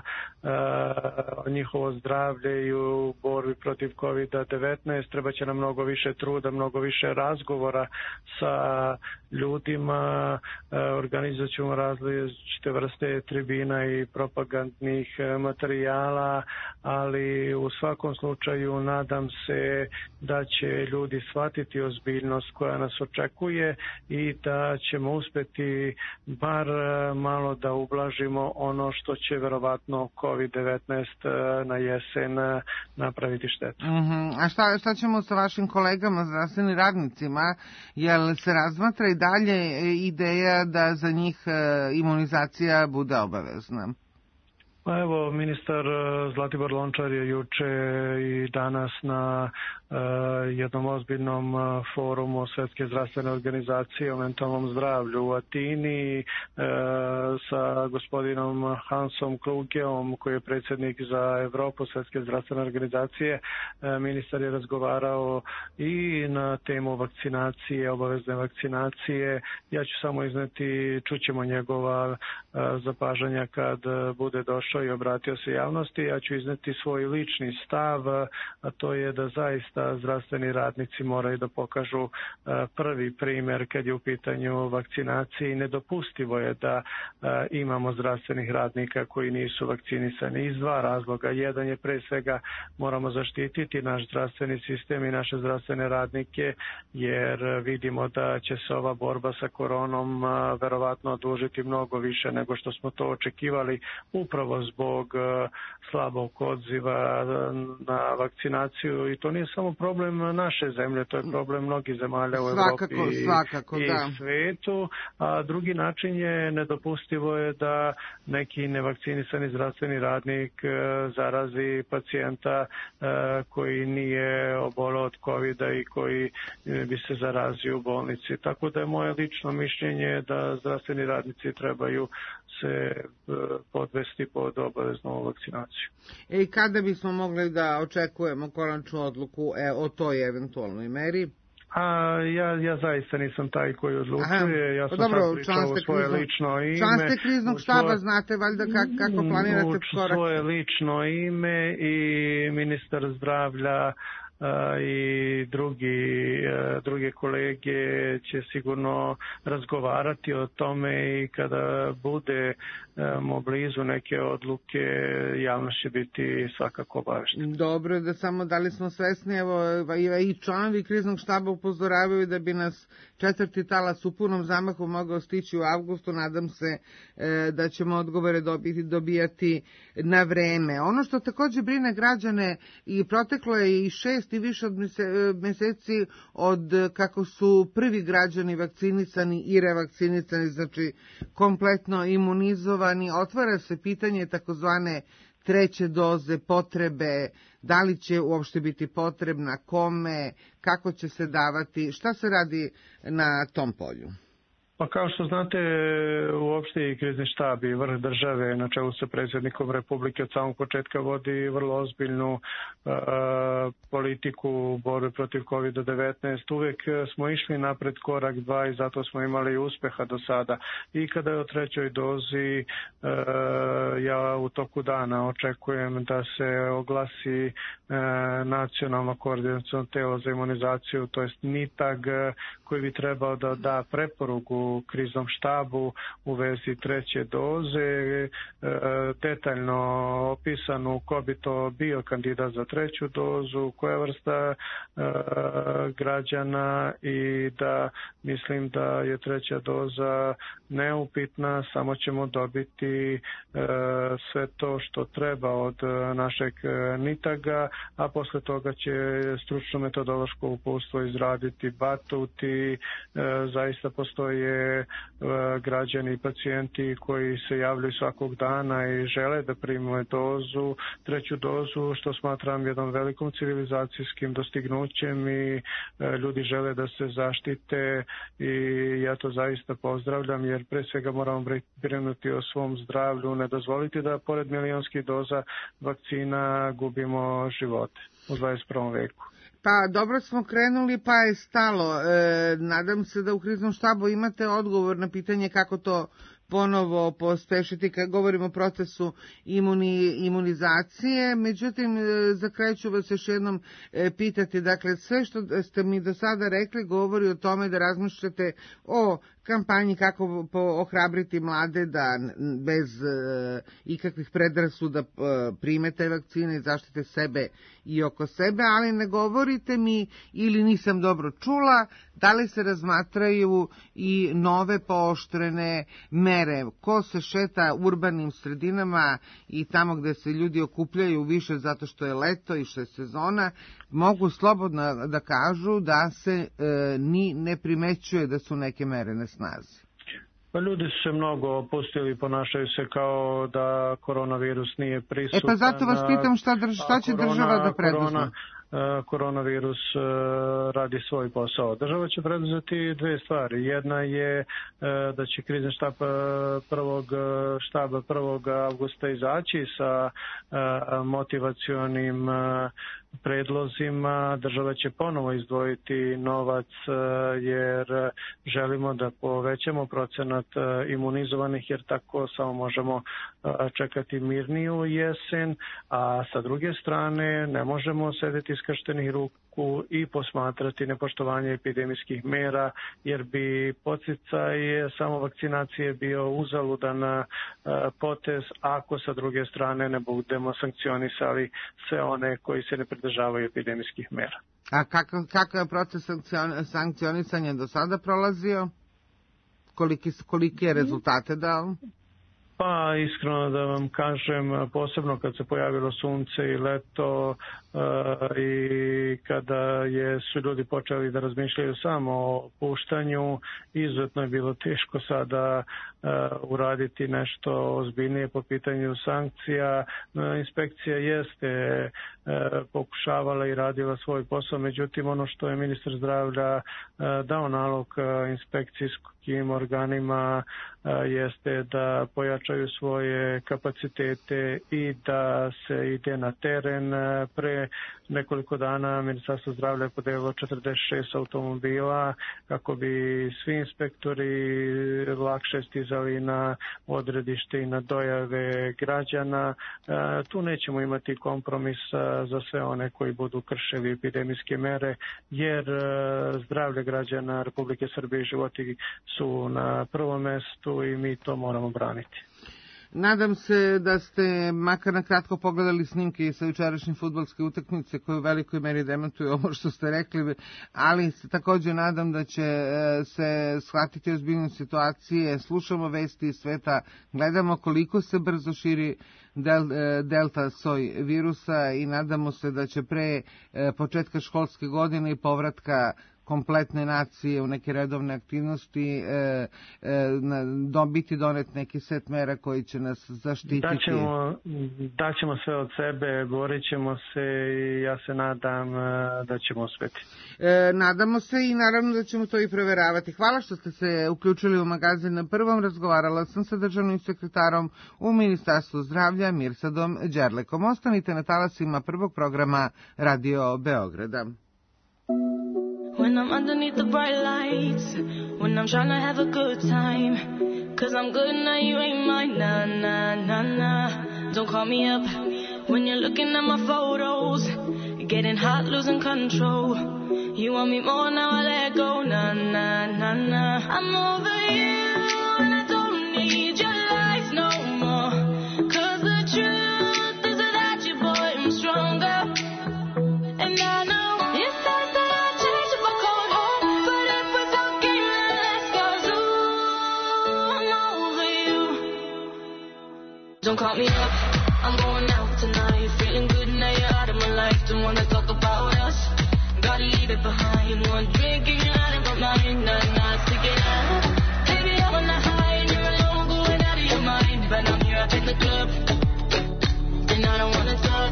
S12: njihovo zdravlje i u borbi protiv COVID-19. Treba će nam mnogo više truda, mnogo više razgovora sa ljudima, organizovat ćemo različite vrste tribina i propagandnih materijala, ali u svakom slučaju nadam se da će ljudi shvatiti ozbiljnost koja nas očekuje i da ćemo uspeti bar malo da ublažimo ono što će verovatno COVID-19 na jesen napraviti štetu.
S3: A šta ćemo sa vašim kolegama, zdravstvenim radnicima? Jel se razmatra i dalje ideja da za njih imunizacija bude obavezna?
S12: Pa evo, ministar Zlatibor Lončar je juče i danas na jednom ozbiljnom forumu Svetske zdravstvene organizacije o mentalnom zdravlju u Atini sa gospodinom Hansom Klugeom, koji je predsjednik za Evropu Svetske zdravstvene organizacije. Ministar je razgovarao i na temu vakcinacije, obavezne vakcinacije. Ja ću samo izneti, čućemo njegova zapažanja kad bude došao i obratio se javnosti. Ja ću izneti svoj lični stav, a to je da zaista zdravstveni radnici moraju da pokažu prvi primer kad je u pitanju vakcinacije. Nedopustivo je da imamo zdravstvenih radnika koji nisu vakcinisani iz dva razloga. Jedan je, pre svega, moramo zaštititi naš zdravstveni sistem i naše zdravstvene radnike, jer vidimo da će se ova borba sa koronom verovatno odužiti mnogo više nego što smo to očekivali, upravo zbog slabog odziva na vakcinaciju. I to nije samo problem naše zemlje, to je problem mnogih zemalja u Evropi i svetu. A drugi način je, nedopustivo je da neki nevakcinisani zdravstveni radnik zarazi pacijenta koji nije oboleo od COVID-a i koji bi se zarazio u bolnici. Tako da je moje lično mišljenje da zdravstveni radnici trebaju se podvesti pod obaveznu vakcinaciju.
S3: I kada bismo mogli da očekujemo konačnu odluku o toj eventualnoj meri?
S12: Ja zaista nisam taj koji odlučuje. Ja sam sad pričao u svoje lično ime.
S3: Član ste kriznog štaba, znate valjda kako planirate korak?
S12: U svoje lično ime i ministar zdravlja i druge kolege će sigurno razgovarati o tome i kada budemo blizu neke odluke, javnost će biti svakako obaveštena.
S3: Dobro, da samo da li smo svesni, evo i članovi kriznog štaba upozoravaju da bi nas četvrti talas u punom zamahu mogao stići u avgustu. Nadam se da ćemo odgovore dobijati na vreme. Ono što također brine građane, i proteklo je i 6 i više od meseci od kako su prvi građani vakcinisani i revakcinisani, znači kompletno imunizovani, otvara se pitanje takozvane treće doze, potrebe, da li će uopšte biti potrebna, kome, kako će se davati, šta se radi na tom polju?
S12: Pa kao što znate, uopšte i krizni štab i vrh države na čelu sa predsjednikom Republike od samog početka vodi vrlo ozbiljnu politiku borbe protiv COVID-19. Uvek smo išli napred korak 2 i zato smo imali uspeha do sada. I kada je o 3. dozi, ja u toku dana očekujem da se oglasi nacionalno koordinaciono telo za imunizaciju, to jest NITAG, koji bi trebao da da preporuku kriznom štabu u vezi 3. doze, detaljno opisanu ko bi to bio kandidat za 3. dozu, koja vrsta građana, i da mislim da je 3. doza neupitna, samo ćemo dobiti sve to što treba od našeg NITAG-a, a posle toga će stručno metodološko uputstvo izraditi batuti. Zaista postoje građani i pacijenti koji se javljaju svakog dana i žele da prime dozu, 3. dozu, što smatram jednom velikom civilizacijskim dostignućem, i ljudi žele da se zaštite i ja to zaista pozdravljam, jer pre svega moramo brinuti o svom zdravlju, ne dozvoliti da pored milionskih doza vakcina gubimo živote u 21. veku.
S3: Pa dobro smo krenuli, pa je stalo. Nadam se da u kriznom štabu imate odgovor na pitanje kako to ponovo pospešiti kad govorimo o procesu imunizacije. Međutim, za kraj ću vas još jednom pitati, dakle, sve što ste mi do sada rekli govori o tome da razmišljate o kampanji kako ohrabriti mlade da bez ikakvih predrasuda prime te vakcine i zaštite sebe i oko sebe, ali ne govorite mi, ili nisam dobro čula, da li se razmatraju i nove pooštrene mere. Ko se šeta urbanim sredinama i tamo gde se ljudi okupljaju više zato što je leto i što je sezona, mogu slobodno da kažu da se ni ne primećuje da su neke mere na snazi.
S12: Pa ljudi su se mnogo opustili, ponašaju se kao da koronavirus nije prisutan.
S3: Pa zato vas pitam šta će država da preduzme?
S12: Koronavirus radi svoj posao. Država će preduzeti dve stvari. Jedna je da će krizni štab 1. avgusta izaći sa motivacionim predlozima. Država će ponovo izdvojiti novac jer želimo da povećamo procenat imunizovanih, jer tako samo možemo čekati mirniju jesen, a sa druge strane ne možemo sedeti iskrštenih ruku i posmatrati nepoštovanje epidemijskih mera, jer bi podsticaj samo vakcinacije bio uzaludan potez ako sa druge strane ne budemo sankcionisali sve one koji se ne pridržavaju epidemijskih mera.
S3: A kakav je proces sankcionisanja do sada prolazio? Koliki je rezultate dao?
S12: Pa iskreno da vam kažem, posebno kad se pojavilo sunce i leto i kada su ljudi počeli da razmišljaju samo o puštanju, izuzetno je bilo teško sada uraditi nešto ozbiljnije po pitanju sankcija. Inspekcija jeste pokušavala i radila svoj posao, međutim ono što je ministar zdravlja dao nalog inspekcijskim organima jeste da pojačaju svoje kapacitete i da se ide na teren. Pre nekoliko dana Ministarstvo zdravlja je podelilo 46 automobila kako bi svi inspektori lakše stizali na odredište i na dojave građana. Tu nećemo imati kompromis za sve one koji budu kršili epidemijske mere, jer zdravlje građana Republike Srbije i životi su na prvom mestu i mi to moramo braniti.
S3: Nadam se da ste makar na kratko pogledali snimke sa jučerašnje fudbalske utakmice koje u velikoj meri demantuju ovo što ste rekli, ali se također nadam da će se shvatiti ozbiljne situacije. Slušamo vesti iz sveta, gledamo koliko se brzo širi delta soj virusa i nadamo se da će pre početka školske godine i povratka kompletne nacije u neke redovne aktivnosti, biti donet neki set mera koji će nas zaštititi?
S12: Daćemo sve od sebe, borit ćemo se i ja se nadam da ćemo uspeti.
S3: Nadamo se i naravno da ćemo to i proveravati. Hvala što ste se uključili u magazin na Prvom. Razgovarala sam sa državnim sekretarom u Ministarstvu zdravlja Mirsadom Đerlekom. Ostanite na talasima Prvog programa Radio Beograda.
S13: When I'm underneath the bright lights, when I'm trying to have a good time, 'cause I'm good now, you ain't mine, nah, nah, nah, nah. Don't call me up when you're looking at my photos, getting hot, losing control. You want me more, now I let go, nah, nah, nah, nah. I'm over you and I don't need your lies no more, 'cause the truth is without you, boy, I'm stronger. And I know you said that I'd change if I called home, but if we're talking, let's go zoom. I'm over you. Don't call me up, I'm going out tonight, feeling good now you're out of my life. Don't wanna talk about us, gotta leave it behind. One drink and you're out of my mind, not to get out. Baby, I'm on the high and you're alone, going out of your mind. But I'm here up in the club, and I don't wanna talk,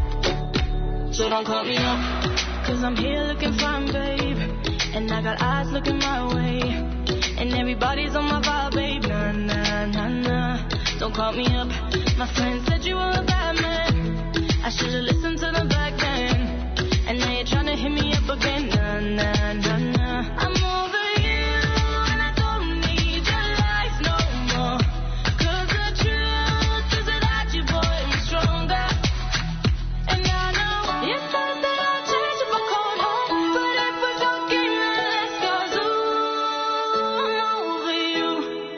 S13: so don't call me up, 'cause I'm here looking fine, babe, and I got eyes looking my way, and everybody's on my vibe, babe, nah, nah, nah, nah. Don't call me up, my friend said you were a bad man, I should've listened to them back then, and now you're trying to hit me up again, nah, nah, nah, nah. I'm over you and I don't need your lies no more, 'cause the truth is without you, boy, I'm stronger. And I know you said that I'd change if I called home, but if we're talking, let's go zoom. I'm over you.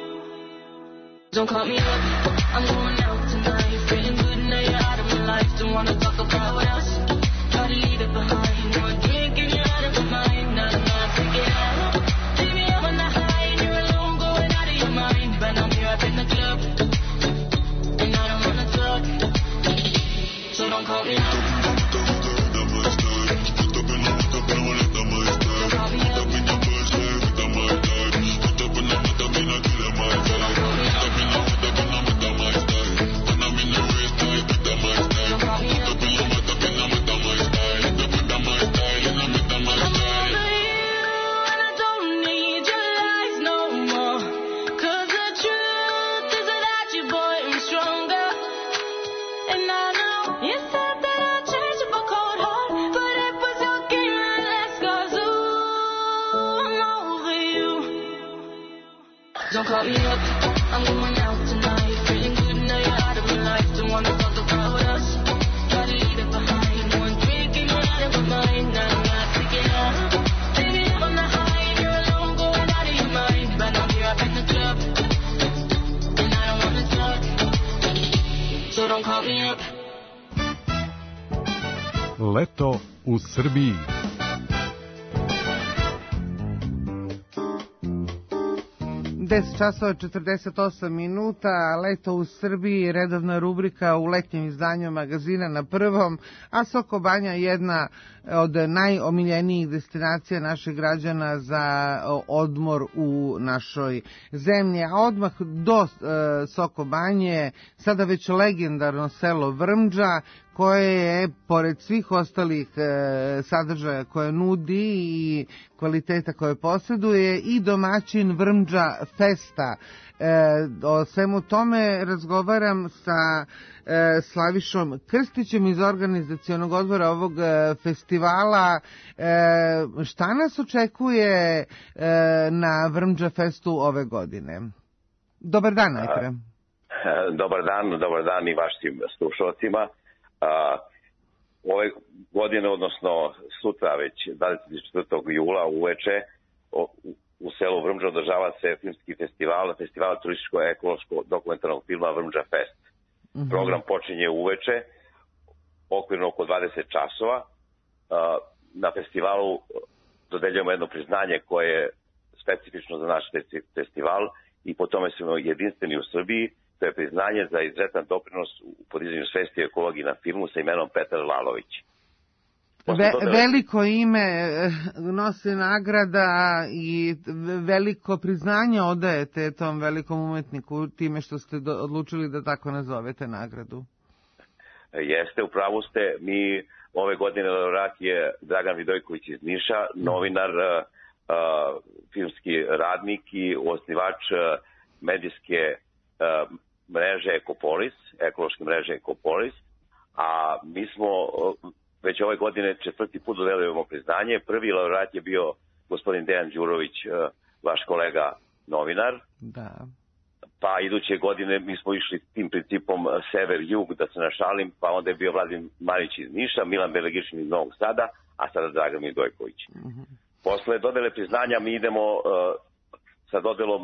S13: Don't call me up, I'm going out tonight, feeling good now you're out of my life. Don't wanna talk about us, gotta leave it behind. One drink and you're out of my mind, not to get out. Baby, I'm on the high and you're alone, going out of your mind. But I'm here up in the club, and I don't wanna talk, so don't call me up. Don't call me up, I'm going out tonight, feeling good now you're out of my life. Don't wanna talk about us, gotta leave it behind. One drink and you're out of my mind, not to get out. Baby, I'm on the high and you're alone, going out of your mind. But I'm here up in the club, and I don't wanna talk, so don't call me up.
S1: Leto u Srbiji.
S3: časova 48 minuta, leto u Srbiji, redovna rubrika u letnjem izdanju magazina na Prvom, a Soko Banja je jedna od najomiljenijih destinacija naših građana za odmor u našoj zemlji. A odmah do Soko Banje sada već legendarno selo Vrmđa, koje je, pored svih ostalih sadržaja koje nudi i kvaliteta koje posjeduje, i domaćin Vrmđa Festa. O svemu tome razgovaram sa Slavišom Krstićem iz organizacionog odbora ovog festivala. Šta nas očekuje na Vrmđa Festu ove godine? Dobar dan najpre.
S14: Dobar dan i vašim slušalcima. Ove godine, odnosno sutra već 24. jula uveče u selu Vrmđa održava se filmski festival turističko-ekološko-dokumentarnog filma Vrmđa Fest. Program počinje uveče, okvirno oko 20 časova. Na festivalu dodeljujemo jedno priznanje koje je specifično za naš festival i po tome smo jedinstveni u Srbiji. To je priznanje za izuzetan doprinos u podizanju svesti o ekologiji na filmu sa imenom Petar Lalović.
S3: Veliko ime nosi nagrada i veliko priznanje odajete tom velikom umetniku time što ste odlučili da tako nazovete nagradu.
S14: Jeste, upravo ste. Mi ove godine laureat je Dragan Vidojković iz Niša, novinar, filmski radnik i osnivač medijske mreže Ekopolis, ekološke mreže Ekopolis, a mi smo već ove godine 4. put dodeljujemo priznanje. Prvi laureat je bio gospodin Dejan Đurović, vaš kolega novinar.
S3: Da.
S14: Pa iduće godine mi smo išli tim principom sever-jug, da se našalim, pa onda je bio Vladimir Marić iz Niša, Milan Belegišin iz Novog Sada, a sada Dragan Vidojković. Posle dodele priznanja mi idemo sa dodelom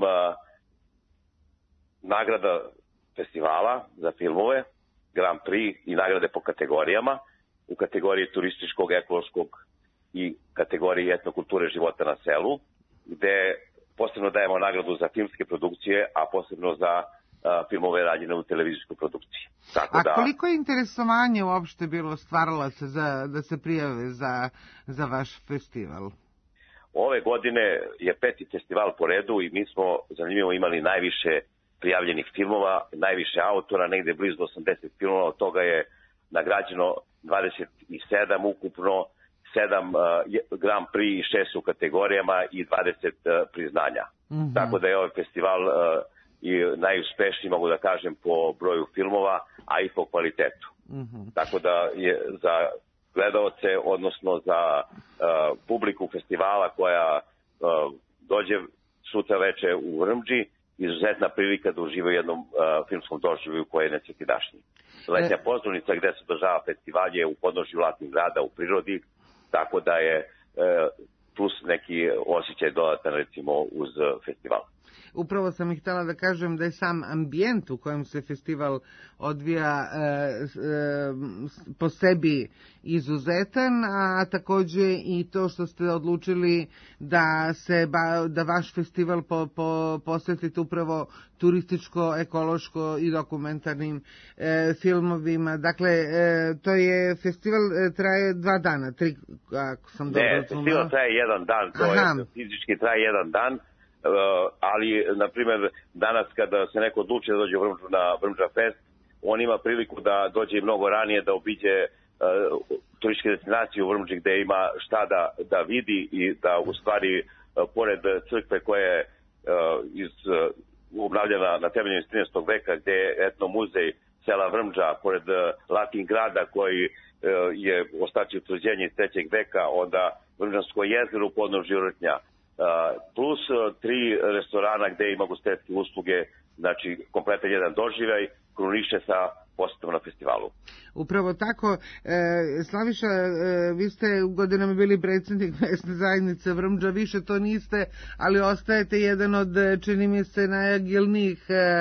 S14: nagrada festivala za filmove, Grand Prix i nagrade po kategorijama, u kategoriji turističkog, ekološkog i kategoriji etnokulture života na selu, gde posebno dajemo nagradu za filmske produkcije, a posebno za filmove rađene u televizijskoj produkciji.
S3: A koliko je interesovanje uopšte bilo stvaralaca da se prijave za vaš festival?
S14: Ove godine je 5. festival po redu i mi smo zanimljivo imali najviše prijavljenih filmova, najviše autora, negde blizu 80 filmova, od toga je nagrađeno 27 ukupno, 7 Grand Prix i 6 u kategorijama i 20 priznanja. Tako da je ovaj festival i najuspešniji, mogu da kažem, po broju filmova, a i po kvalitetu. Tako da je za gledaoce, odnosno za publiku festivala koja dođe sutra veče u Vrmđi, izuzetna prilika da uživaju jednom filmskom doživlju koji je nesvetidašnji. Letnja pozornica gde se održava festival je u podnožju Zlatnih grada u prirodi, tako da je plus neki osjećaj dodatan recimo uz festival.
S3: Upravo sam ih htjela da kažem da je sam ambijent u kojem se festival odvija po sebi izuzetan, a također i to što ste odlučili da vaš festival posvetite upravo turističko, ekološko i dokumentarnim filmovima. Dakle, to je festival traje 2 dana, 3 ako sam dobro razumela.
S14: Ne, festival traje 1 dan, to je fizički traje 1 dan. Ali, na primjer, danas kada se neko odluči da dođe u Vrmđu na Vrmđa Fest, on ima priliku da dođe i mnogo ranije da obiđe turističke destinacije u Vrmđi gde ima šta da vidi i da u stvari, pored crkve koja je obnavljena na temelju 13. veka, gde je etno muzej sela Vrmđa, pored Latin grada koji je ostači utvrđenje iz 3. veka, onda Vrmđansko jezero u podnožju Rtnja, plus 3 restorana gde ima ugostiteljske usluge, znači kompletan jedan doživljaj, kruniše sa posetom na festivalu.
S3: Upravo tako. Slaviša, vi ste godinama bili predsjednik mesne zajednice Vrmđa, više to niste, ali ostajete jedan od, čini mi se, najagilnijih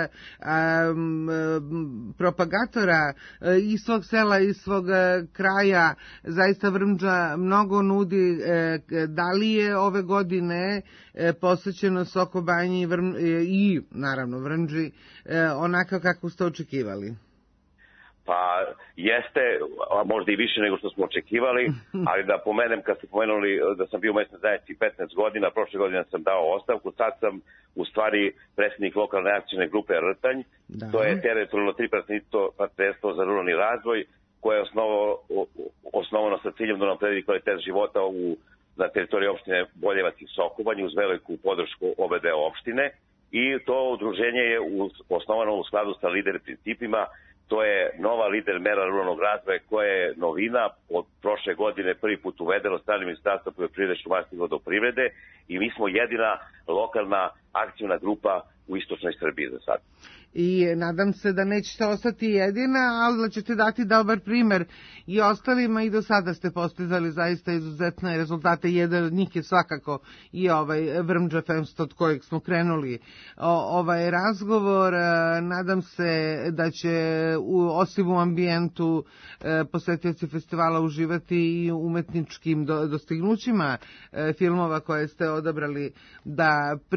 S3: propagatora i svog sela i svog kraja. Zaista Vrmđa mnogo nudi. Da li je ove godine posvećeno Soko Banji i naravno Vrmđi onako kako ste očekivali?
S14: Pa jeste, a možda i više nego što smo očekivali, ali da pomenem, kad ste pomenuli da sam bio u mesnoj zajednici 15 godina, prošle godine sam dao ostavku, sad sam u stvari predsjednik lokalne akcijne grupe Rtanj, to je teritorijalno partnerstvo za ruralni razvoj, koje je osnovano sa ciljem da unapredi kvalitet života na teritoriji opštine Boljevac i Sokobanj uz veliku podršku obe deo opštine, i to udruženje je osnovano u skladu sa lider principima. To je nova lider mera ruralnog razvoja koja je novina od prošle godine prvi put uvedeno strane Ministarstva poljoprivrede, šumarstva i vodoprivrede, i mi smo jedina lokalna akcijna grupa u istočnoj Srbiji za sad.
S3: I nadam se da nećete ostati jedina, ali da ćete dati dobar primer i ostalima, i do sada ste postizali zaista izuzetne rezultate. Jedan od njih je svakako i ovaj Vrmđa Fest od kojeg smo krenuli ovaj razgovor. Nadam se da će osim u ambijentu posetioci festivala uživati i umetničkim dostignućima filmova koje ste odabrali da prikažete.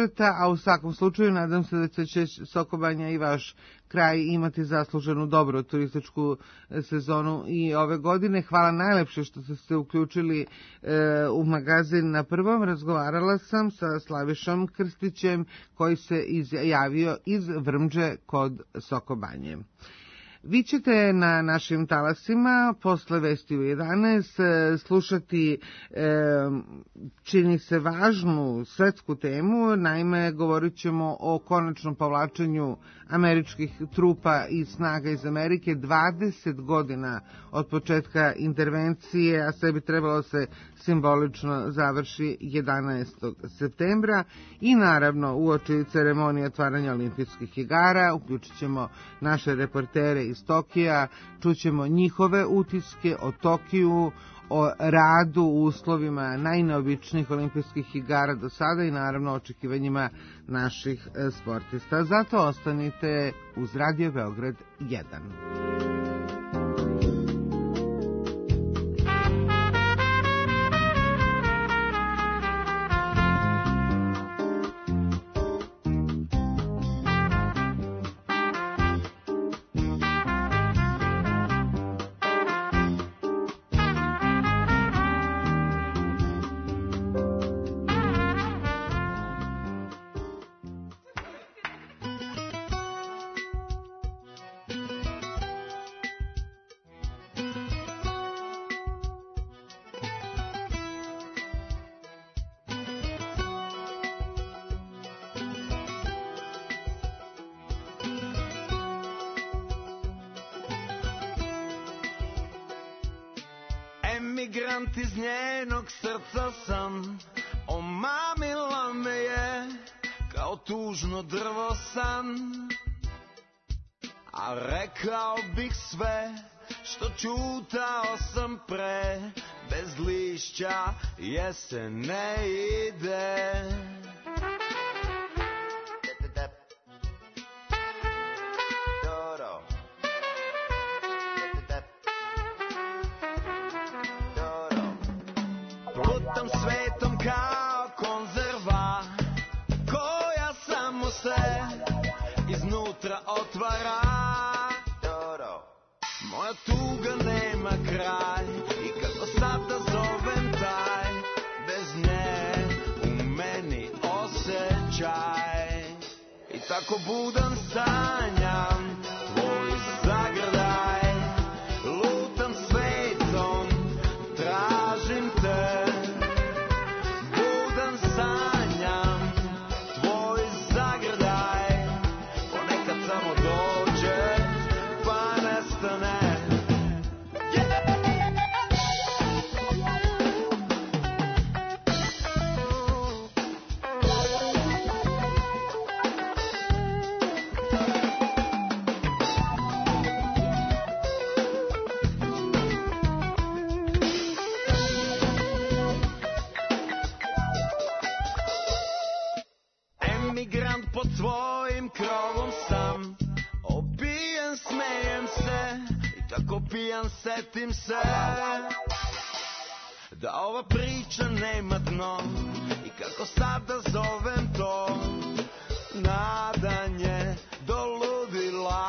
S3: susreta, a u svakom slučaju nadam se da će Sokobanja i vaš kraj imati zasluženu dobru turističku sezonu i ove godine. Hvala najlepše što ste se uključili u magazin na prvom. Razgovarala sam sa Slavišom Krstićem koji se javio iz Vrmđe kod Sokobanje. Vi ćete na našim talasima posle vesti u 11 slušati čini se važnu svetsku temu, naime govorit ćemo o konačnom povlačenju američkih trupa i snaga iz Amerike 20 godina od početka intervencije, a sve bi trebalo se simbolično završi 11. septembra i naravno uoči ceremonije otvaranja olimpijskih igara uključit ćemo naše reportere iz Tokija, čućemo njihove utiske o Tokiju, o radu u uslovima najneobičnijih olimpijskih igara do sada i naravno očekivanjima naših sportista. Zato ostanite uz Radio Beograd 1.
S15: Emigrant iz njenog srca sam, omamila me je kao tužno drvo san. A rekao bih sve što čutao sam pre, bez lišća jesen ne ide. Putam svetom kao konzerva koja samo se iznutra otvara. Moja tuga nema kraj i kako sad da zovem taj, bez nje u meni osjećaj. I tako budan sanjam tvoj zagrljaj, lutam svetom, tražim te. Budan sanjam tvoj zagrljaj, ponekad samo dođe pa nestane. Emigrant pod svojim krovom sam, opijen smejem se i tako pijan setim se da ova priča nema dno i kako sada zovem to nadanje do ludila.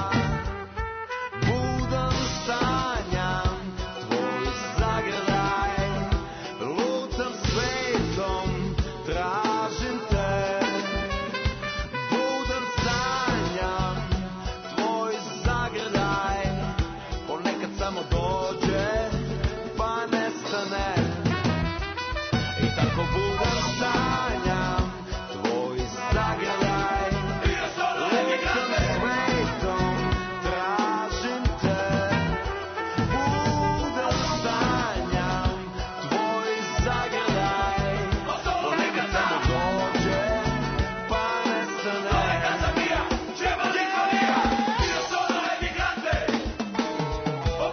S15: Budan sanjam tvoj zagrljaj, lutam svetom, tražim te. Budan sanjam tvoj zagrljaj, ponekad samo dođe pa nestane. I tako budan sanjam tvoj zagrljaj, lutam svetom, tražim te. Budan sanjam tvoj zagrljaj, ponekad samo dođe pa nestane.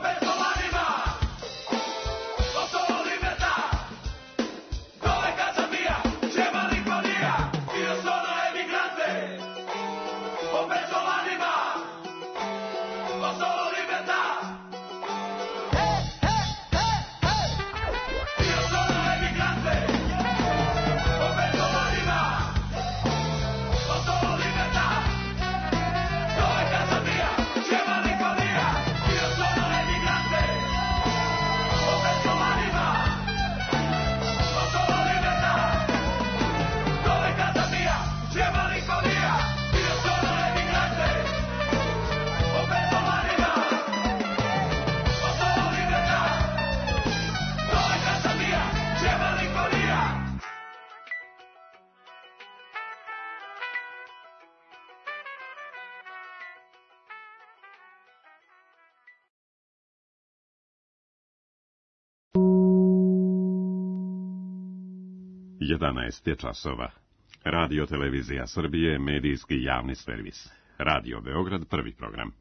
S15: Dove casa mia,
S16: 11 je časova. Radio Televizija Srbije, medijski javni servis. Radio Beograd, prvi program.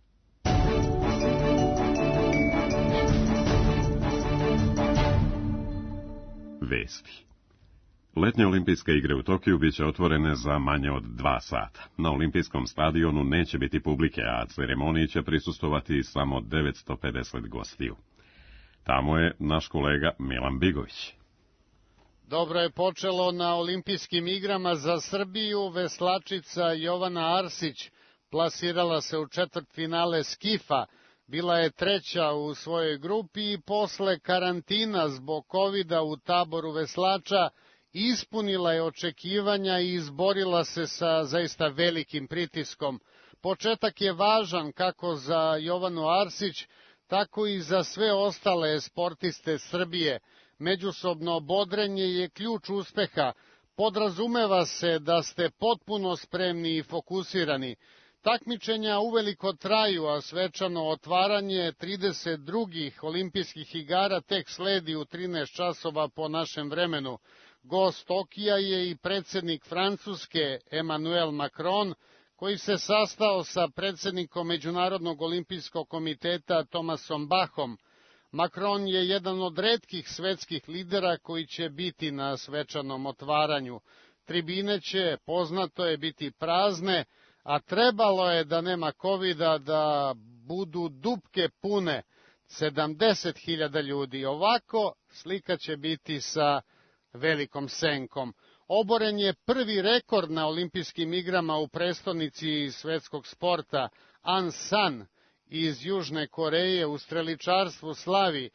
S16: Vesti. Letnje olimpijske igre u Tokiju biće otvorene za manje od 2 sata. Na olimpijskom stadionu neće biti publike, a ceremoniji će prisustovati samo 950 gostiju. Tamo je naš kolega Milan Bigović.
S17: Dobro je počelo na olimpijskim igrama za Srbiju. Veslačica Jovana Arsić plasirala se u četvrtfinale skifa. Bila je 3. u svojoj grupi i posle karantina zbog covida u taboru veslača ispunila je očekivanja i izborila se sa zaista velikim pritiskom. Početak je važan kako za Jovanu Arsić, tako i za sve ostale sportiste Srbije. Međusobno bodrenje je ključ uspeha. Podrazumeva se da ste potpuno spremni i fokusirani. Takmičenja uveliko traju, a svečano otvaranje 32. olimpijskih igara tek sledi u 13 časova po našem vremenu. Gost Tokija je i predsjednik Francuske Emmanuel Macron, koji se sastao sa predsjednikom Međunarodnog olimpijskog komiteta Thomasom Bachom. Macron je jedan od retkih svetskih lidera koji će biti na svečanom otvaranju. Tribine će, poznato je, biti prazne, a trebalo je da nema covida da budu dupke pune, 70.000 ljudi. Ovako slika će biti sa velikom senkom. Oboren je prvi rekord na olimpijskim igrama u prestonici svetskog sporta. An San iz Južne Koreje u streličarstvu slavi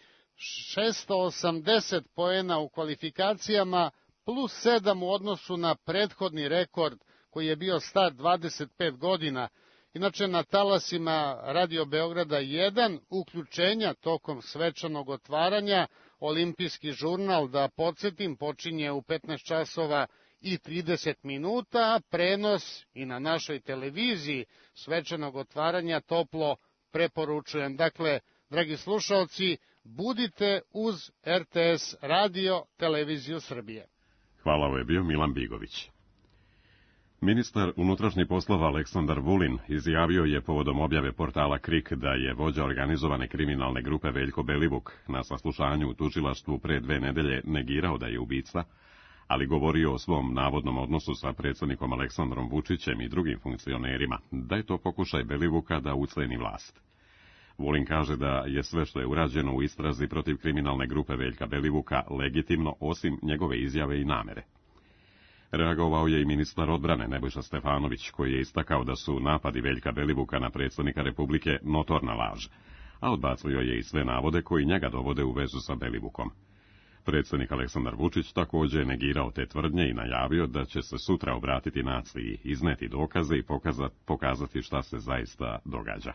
S17: 680 poena u kvalifikacijama plus 7 u odnosu na prethodni rekord koji je bio star 25 godina. Inače, na talasima Radio Beograda 1 uključenja tokom svečanog otvaranja olimpijski žurnal, da podsjetim, počinje u 15 časova i 30 minuta, a prenos i na našoj televiziji svečanog otvaranja toplo preporučujem. Dakle, dragi slušalci, budite uz RTS Radio Televiziju Srbije.
S16: Hvala, ovo je bio Milan Bigović. Ministar unutrašnjih poslova Aleksandar Vulin izjavio je povodom objave portala KRIK da je vođa organizovane kriminalne grupe Veljko Belivuk na saslušanju u tužilaštvu pre 2 nedelje negirao da je ubica, ali govorio o svom navodnom odnosu sa predsjednikom Aleksandrom Vučićem i drugim funkcionerima, da je to pokušaj Belivuka da ucleni vlast. Vulin kaže da je sve što je urađeno u istrazi protiv kriminalne grupe Veljka Belivuka legitimno, osim njegove izjave i namere. Reagovao je i ministar odbrane Nebojša Stefanović, koji je istakao da su napadi Veljka Belivuka na predsjednika Republike notorna laž, a odbacio je i sve navode koji njega dovode u vezu sa Belivukom. Predsjednik Aleksandar Vučić također je negirao te tvrdnje i najavio da će se sutra obratiti naciji, izneti dokaze i pokazati šta se zaista događa.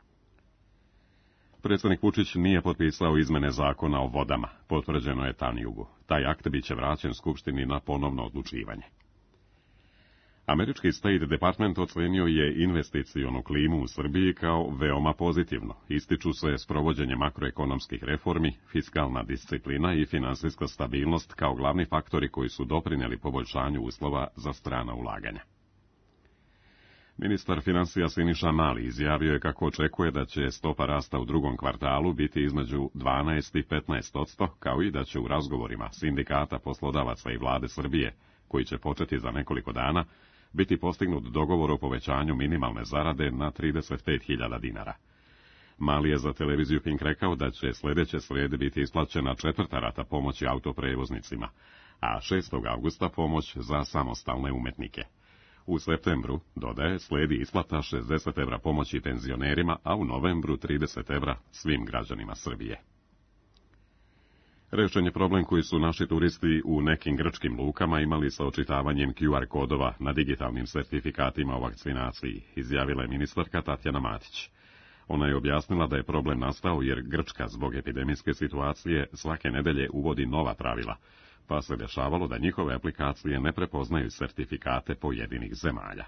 S16: Predsjednik Vučić nije potpisao izmene zakona o vodama, potvrđeno je Tanjugu. Taj akt biće vraćen Skupštini na ponovno odlučivanje. Američki State Department ocenio je investicionu klimu u Srbiji kao veoma pozitivno. Ističu se sprovođenje makroekonomskih reformi, fiskalna disciplina i finansijska stabilnost kao glavni faktori koji su doprinijeli poboljšanju uslova za strana ulaganja. Ministar financija Siniša Mali izjavio je kako očekuje da će stopa rasta u drugom kvartalu biti između 12 i 15%, kao i da će u razgovorima sindikata, poslodavaca i vlade Srbije, koji će početi za nekoliko dana, biti postignut dogovor o povećanju minimalne zarade na 35.000 dinara. Mali je za televiziju Pink rekao da će sljedeće srijede biti isplaćena 4. rata pomoći autoprevoznicima, a 6. avgusta pomoć za samostalne umetnike. U septembru, dodaje, slijedi isplata 60 evra pomoći penzionerima, a u novembru 30 evra svim građanima Srbije. Rešen je problem koji su naši turisti u nekim grčkim lukama imali sa očitavanjem QR kodova na digitalnim sertifikatima o vakcinaciji, izjavila je ministarka Tatjana Matić. Ona je objasnila da je problem nastao jer Grčka zbog epidemijske situacije svake nedelje uvodi nova pravila, pa se dešavalo da njihove aplikacije ne prepoznaju sertifikate pojedinih zemalja.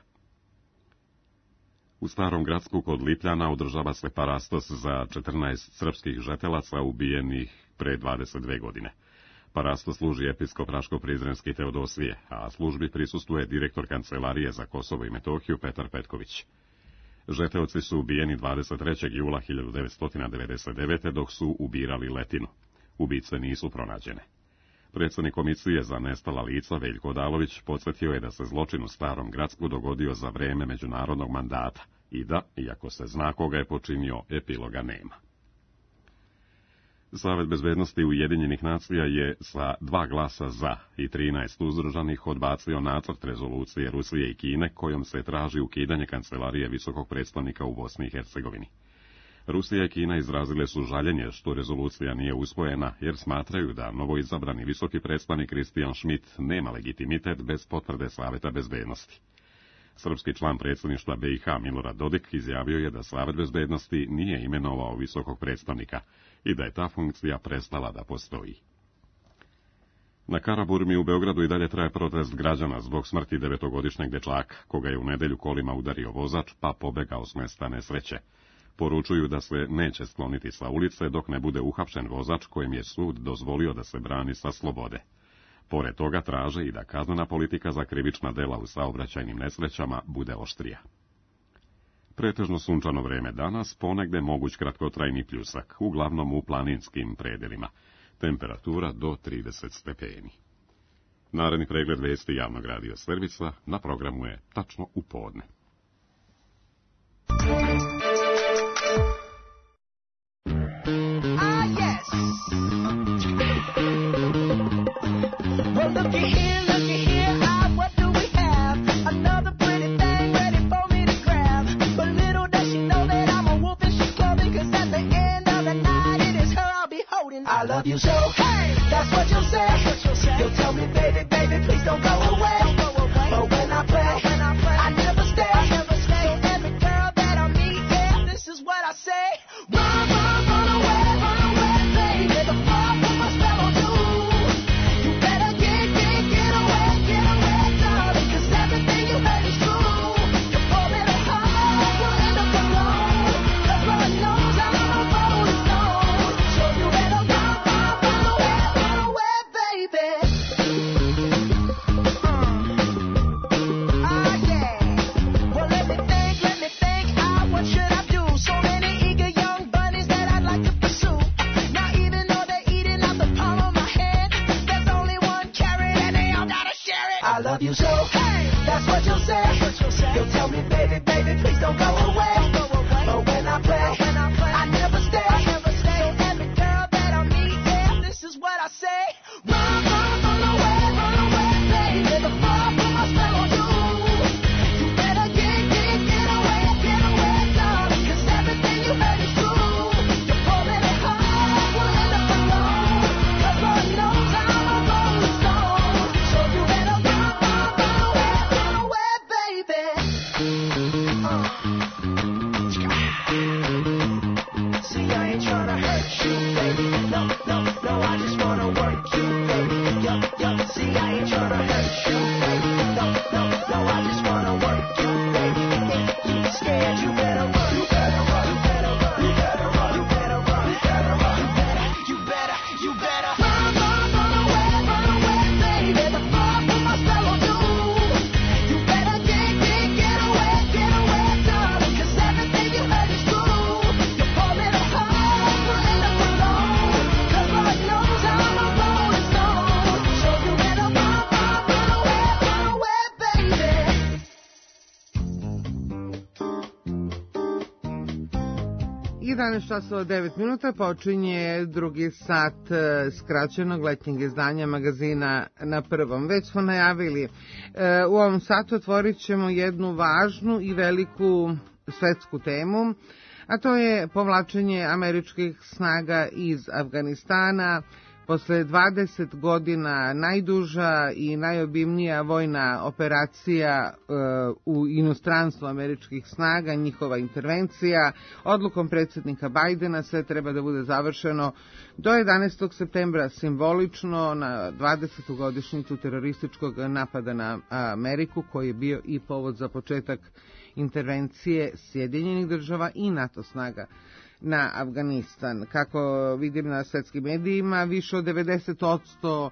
S16: U Starom Gradsku kod Lipljana održava se parastos za 14 srpskih žetelaca ubijenih pre 22 godine. Parasto služi episkop Raško-Prizrenski Teodosije, a službi prisustuje direktor Kancelarije za Kosovo i Metohiju Petar Petković. Žeteoci su ubijeni 23. jula 1999. dok su ubirali letinu. Ubice nisu pronađene. Predsjednik komisije za nestala lica Veljko Odalović podsjetio je da se zločin u Starom Gracku dogodio za vreme međunarodnog mandata i da, iako se zna koga je počinio, epiloga nema. Savet bezbednosti Ujedinjenih nacija je sa 2 glasa za i 13 uzdržanih odbacio nacrt rezolucije Rusije i Kine kojom se traži ukidanje kancelarije visokog predstavnika u Bosni i Hercegovini. Rusija i Kina izrazile su žaljenje što rezolucija nije usvojena jer smatraju da novoizabrani visoki predstavnik Kristijan Schmidt nema legitimitet bez potvrde Saveta bezbednosti. Srpski član predsjedništva BiH Milorad Dodik izjavio je da Savet bezbednosti nije imenovao visokog predstavnika i da je ta funkcija prestala da postoji. Na Karaburmi u Beogradu i dalje traje protest građana zbog smrti 9-godišnjeg dečaka, koga je u nedelju kolima udario vozač pa pobegao s mesta nesreće. Poručuju da se neće skloniti sa ulice dok ne bude uhapšen vozač kojem je sud dozvolio da se brani sa slobode. Pored toga traže i da kaznena politika za krivična dela u saobraćajnim nesrećama bude oštrija. Pretežno sunčano vreme danas, ponegde moguć kratkotrajni pljusak, uglavnom u planinskim predelima. Temperatura do 30 stepeni. Naredni pregled vesti javnog radio servisa na programu je tačno u podne.
S18: I love you so, hey, that's what you'll say. You'll tell me, baby, baby, please don't go away. But when I play, I never stay. So every girl that I meet, yeah, this is what I say. Run, run away, baby. The fall from my spell on you. You better get away, darling. 'Cause everything you heard is true. You're falling apart, you'll end up alone. 'Cause Lord knows I'm on a rolling stone. So you better run away, baby. Well, let me think, what should I do? So many eager young bunnies that I'd like to pursue. Now even though they're eating out the palm of my hand, there's only one carrot and they all gotta share it. I love you so, hey, that's what you'll say. You'll tell me, baby, baby, please don't go away. But when I play, I never stay. So every girl that I meet, yeah, this is what I say. Run away, baby. The fall from my spell on you. You better get away, darling. 'Cause everything you heard is true. You're falling apart, you'll end up alone. 'Cause Lord knows I'm a rolling stone. So you better run away, baby. See, I ain't tryna hurt you, baby. No, I just wanna work you, baby. Yup, see, I ain't tryna hurt you, baby. No, I just wanna work you, baby. If you scared, you better run. You better run. You better run. You better run. You better run. You better run. You better run away, baby. The fall from my spell on you. You better get away, darling. 'Cause everything you heard is true. You're falling apart, you'll end up alone. 'Cause Lord knows I'm a rolling stone. So you better run away, baby.
S3: 11 časova 9 minuta počinje drugi sat skraćenog letnjeg izdanja magazina Na prvom. Već smo najavili, u ovom satu otvorit ćemo jednu važnu i veliku svetsku temu, a to je povlačenje američkih snaga iz Afganistana. Posle 20 godina najduža i najobimnija vojna operacija u inostranstvu američkih snaga, njihova intervencija, odlukom predsjednika Bajdena sve treba da bude završeno do 11. septembra simbolično na 20. godišnjicu terorističkog napada na Ameriku, koji je bio i povod za početak intervencije Sjedinjenih država i NATO snaga na Afganistan. Kako vidim na svetskim medijima, više od 90%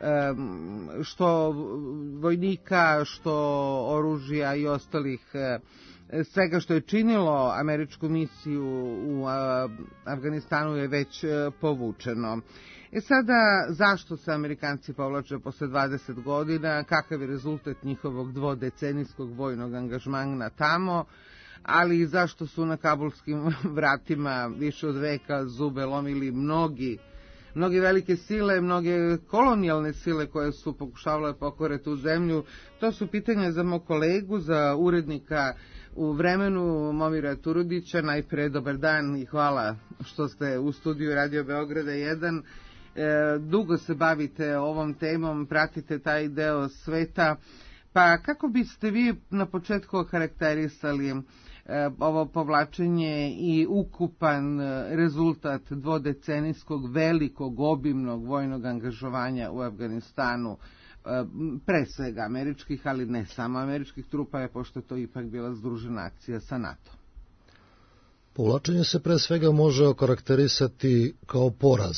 S3: što vojnika, što oružja i ostalih svega što je činilo američku misiju u Afganistanu je već povučeno. Sada, zašto se Amerikanci povlače posle 20 godina, kakav je rezultat njihovog dvodecenijskog vojnog angažmana tamo, ali i zašto su na kabulskim vratima više od veka zube lomili mnoge velike sile, mnoge kolonijalne sile koje su pokušavale pokore tu zemlju. To su pitanja za mog kolegu, za urednika u Vremenu, Momira Turudića. Najpre dobar dan i hvala što ste u studiju Radio Beograda 1. Dugo se bavite ovom temom, pratite taj deo sveta. Pa kako biste vi na početku okarakterisali ovo povlačenje i ukupan rezultat dvodecenijskog velikog obimnog vojnog angažovanja u Afganistanu, pre svega američkih, ali ne samo američkih trupa, pošto to ipak bila združena akcija sa NATO?
S19: Povlačenje se pre svega može okarakterisati kao poraz,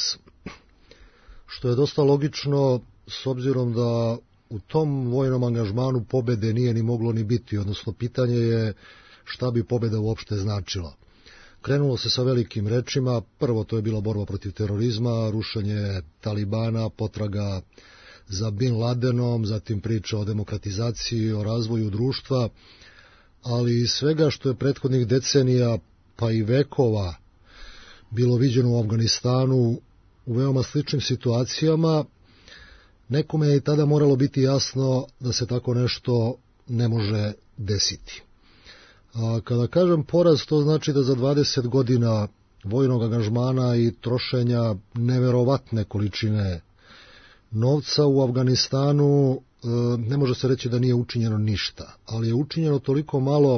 S19: što je dosta logično s obzirom da u tom vojnom angažmanu pobede nije ni moglo ni biti, odnosno pitanje je šta bi pobeda uopšte značila. Krenulo se sa velikim rečima, prvo to je bila borba protiv terorizma, rušenje Talibana, potraga za Bin Ladenom, zatim priča o demokratizaciji, o razvoju društva, ali i svega što je prethodnih decenija pa i vekova bilo viđeno u Afganistanu u veoma sličnim situacijama, nekome je i tada moralo biti jasno da se tako nešto ne može desiti. A kada kažem poraz, to znači da za 20 godina vojnog angažmana i trošenja neverovatne količine novca u Afganistanu ne može se reći da nije učinjeno ništa, ali je učinjeno toliko malo.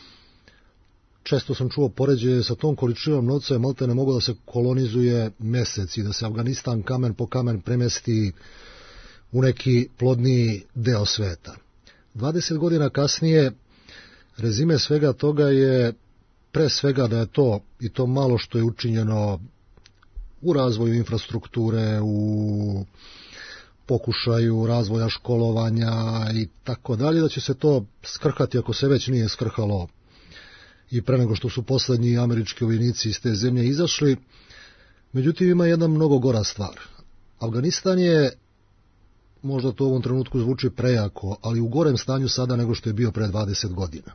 S19: Često sam čuo poređenje sa tom količinom novca je malte ne mogo da se kolonizuje mesec i da se Afganistan kamen po kamen premesti u neki plodniji deo sveta. 20 godina kasnije rezime svega toga je pre svega da je to i to malo što je učinjeno u razvoju infrastrukture, u pokušaju razvoja školovanja i tako dalje, da će se to skrhati ako se već nije skrhalo i pre nego što su poslednji američki vojnici iz te zemlje izašli. Međutim, ima jedna mnogo gora stvar. Afganistan je, možda to u ovom trenutku zvuči prejako, ali u gorem stanju sada nego što je bio pre 20 godina.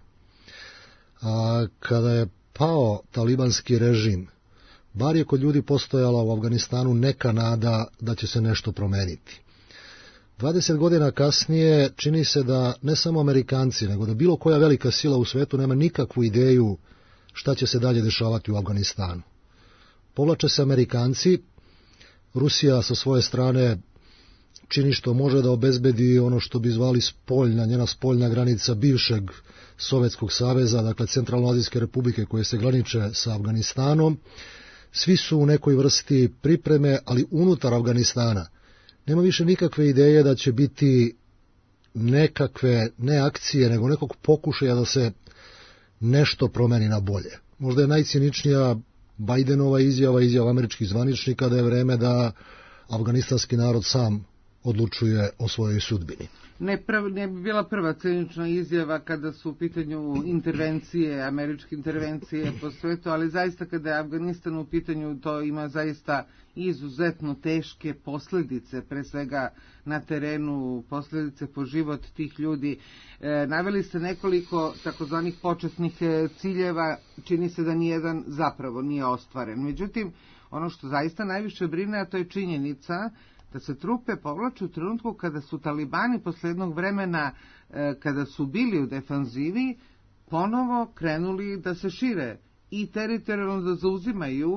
S19: A kada je pao talibanski režim, bar je kod ljudi postojala u Afganistanu neka nada da će se nešto promeniti. 20 godina kasnije čini se da ne samo Amerikanci, nego da bilo koja velika sila u svetu nema nikakvu ideju šta će se dalje dešavati u Afganistanu. Povlače se Amerikanci, Rusija sa svoje strane čini što može da obezbedi ono što bi zvali njena spoljna granica bivšeg Sovjetskog saveza, dakle Centralnoazijske republike koje se graniče sa Afganistanom. Svi su u nekoj vrsti pripreme, ali unutar Afganistana nema više nikakve ideje da će biti nekakve, ne akcije, nego nekog pokušaja da se nešto promeni na bolje. Možda je najciničnija Bajdenova izjava američkih zvaničnika da je vreme da afganistanski narod sam odlučuje o svojoj sudbini.
S3: Ne bi bila prva cinična izjava kada su u pitanju intervencije, američke intervencije po svetu, ali zaista kada je Afganistan u pitanju, to ima zaista izuzetno teške posljedice, pre svega na terenu, posljedice po život tih ljudi. Naveli ste nekoliko takozvanih početnih ciljeva, čini se da nijedan zapravo nije ostvaren. Međutim, ono što zaista najviše brine, a to je činjenica da se trupe povlače u trenutku kada su talibani posle jednog vremena, kada su bili u defanzivi, ponovo krenuli da se šire i teritorijalno da zauzimaju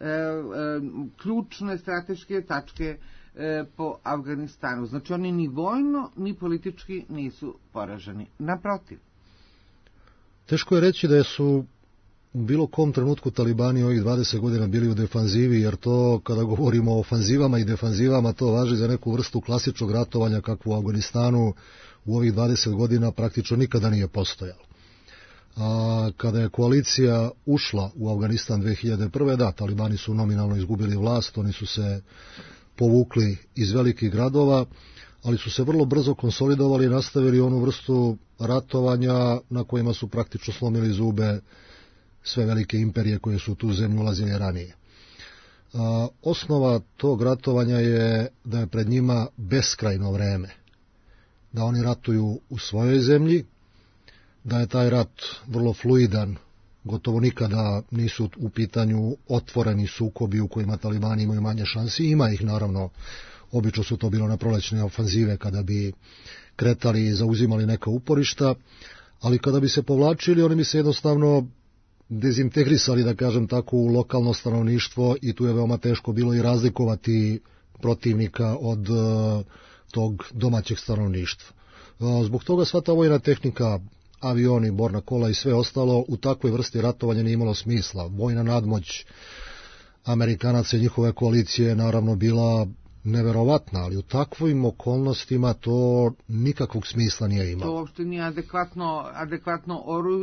S3: ključne strateške tačke po Afganistanu. Znači oni ni vojno ni politički nisu poraženi. Naprotiv.
S19: Teško je reći da su u bilo kom trenutku talibani ovih 20 godina bili u defanzivi, jer to kada govorimo o ofanzivama i defanzivama, to važi za neku vrstu klasičnog ratovanja kakvu u Afganistanu u ovih 20 godina praktično nikada nije postojalo. A kada je koalicija ušla u Afganistan 2001. da, talibani su nominalno izgubili vlast, oni su se povukli iz velikih gradova, ali su se vrlo brzo konsolidovali i nastavili onu vrstu ratovanja na kojima su praktično slomili zube sve velike imperije koje su u tu zemlju ulazile ranije. Osnova tog ratovanja je da je pred njima beskrajno vreme, da oni ratuju u svojoj zemlji, da je taj rat vrlo fluidan, gotovo nikada nisu u pitanju otvoreni sukobi u kojima talibani imaju manje šansi, ima ih naravno, obično su to bilo na prolećne ofanzive kada bi kretali i zauzimali neka uporišta, ali kada bi se povlačili oni bi se jednostavno dezintegrisali, da kažem tako, u lokalno stanovništvo i tu je veoma teško bilo i razlikovati protivnika od tog domaćeg stanovništva. Zbog toga sva ta vojna tehnika, avioni, borna kola i sve ostalo u takvoj vrsti ratovanja nije imalo smisla. Vojna nadmoć Amerikanaca i njihove koalicije je naravno bila neverovatna, ali u takvim okolnostima to nikakvog smisla nije imalo.
S3: To uopšte nije adekvatno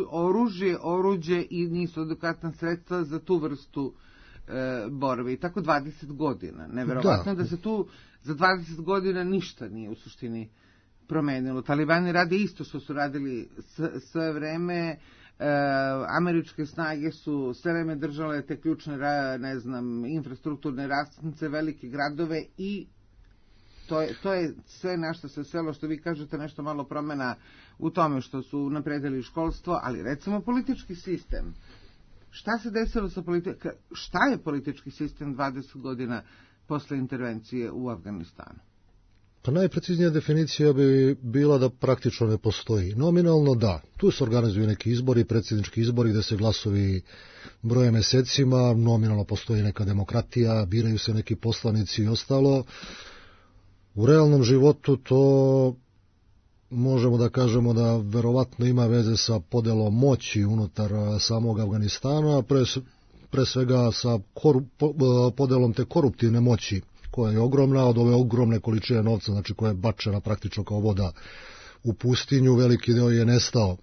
S3: oruđe i nisu adekvatna sredstva za tu vrstu borbe. I tako 20 godina. Neverovatno da se tu za 20 godina ništa nije u suštini promenilo. Talibani rade isto što su radili sve vreme. Američke snage su sve vreme držale te ključne, infrastrukturne raskrsnice, velike gradove i to je sve na što se svelo, što vi kažete, nešto malo promena u tome što su napredili školstvo, ali recimo politički sistem. Šta se desilo sa šta je politički sistem 20 godina posle intervencije u Afganistanu?
S19: Pa najpreciznija definicija bi bila da praktično ne postoji. Nominalno da, tu se organizuju neki izbori, predsjednički izbori gde se glasovi broje mesecima, nominalno postoji neka demokratija, biraju se neki poslanici i ostalo. U realnom životu to možemo da kažemo da verovatno ima veze sa podelom moći unutar samog Afganistana, pre svega sa podelom te koruptivne moći, koja je ogromna, od ove ogromne količine novca, znači koja je bačena praktično kao voda u pustinju, veliki deo je nestao,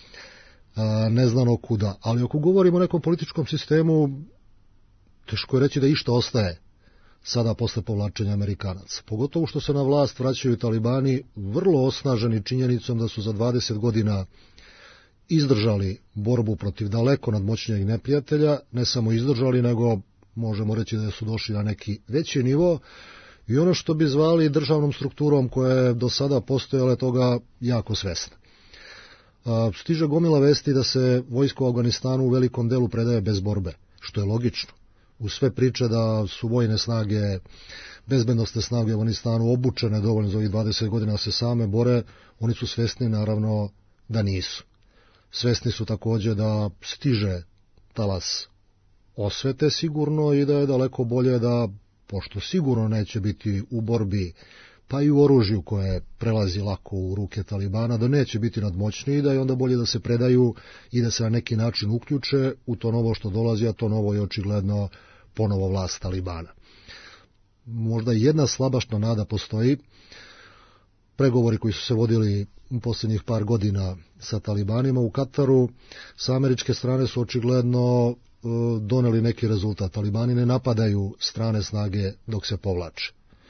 S19: neznano kuda. Ali ako govorimo o nekom političkom sistemu, teško je reći da išta ostaje sada posle povlačenja Amerikanaca. Pogotovo što se na vlast vraćaju talibani vrlo osnaženi činjenicom da su za 20 godina izdržali borbu protiv daleko nadmoćnijeg neprijatelja, ne samo izdržali, nego možemo reći da su došli na neki veći nivo i ono što bi zvali državnom strukturom koja je do sada postojala toga jako svesna. Stiže gomila vesti da se vojsko u Afganistanu u velikom delu predaje bez borbe, što je logično. Uz sve priče da su vojne snage, bezbednosne snage u Afganistanu obučene dovoljno za ovih 20 godina da se same bore, oni su svesni naravno da nisu. Svesni su također da stiže talas osvete sigurno i da je daleko bolje da, pošto sigurno neće biti u borbi, pa i u oružju koje prelazi lako u ruke talibana, da neće biti nadmoćniji, da je onda bolje da se predaju i da se na neki način uključe u to novo što dolazi, a to novo je očigledno ponovo vlast talibana. Možda jedna slabašna nada postoji. Pregovori koji su se vodili u posljednjih par godina sa talibanima u Kataru, sa američke strane su očigledno doneli neki rezultat. Talibani ne napadaju strane snage dok se povlače.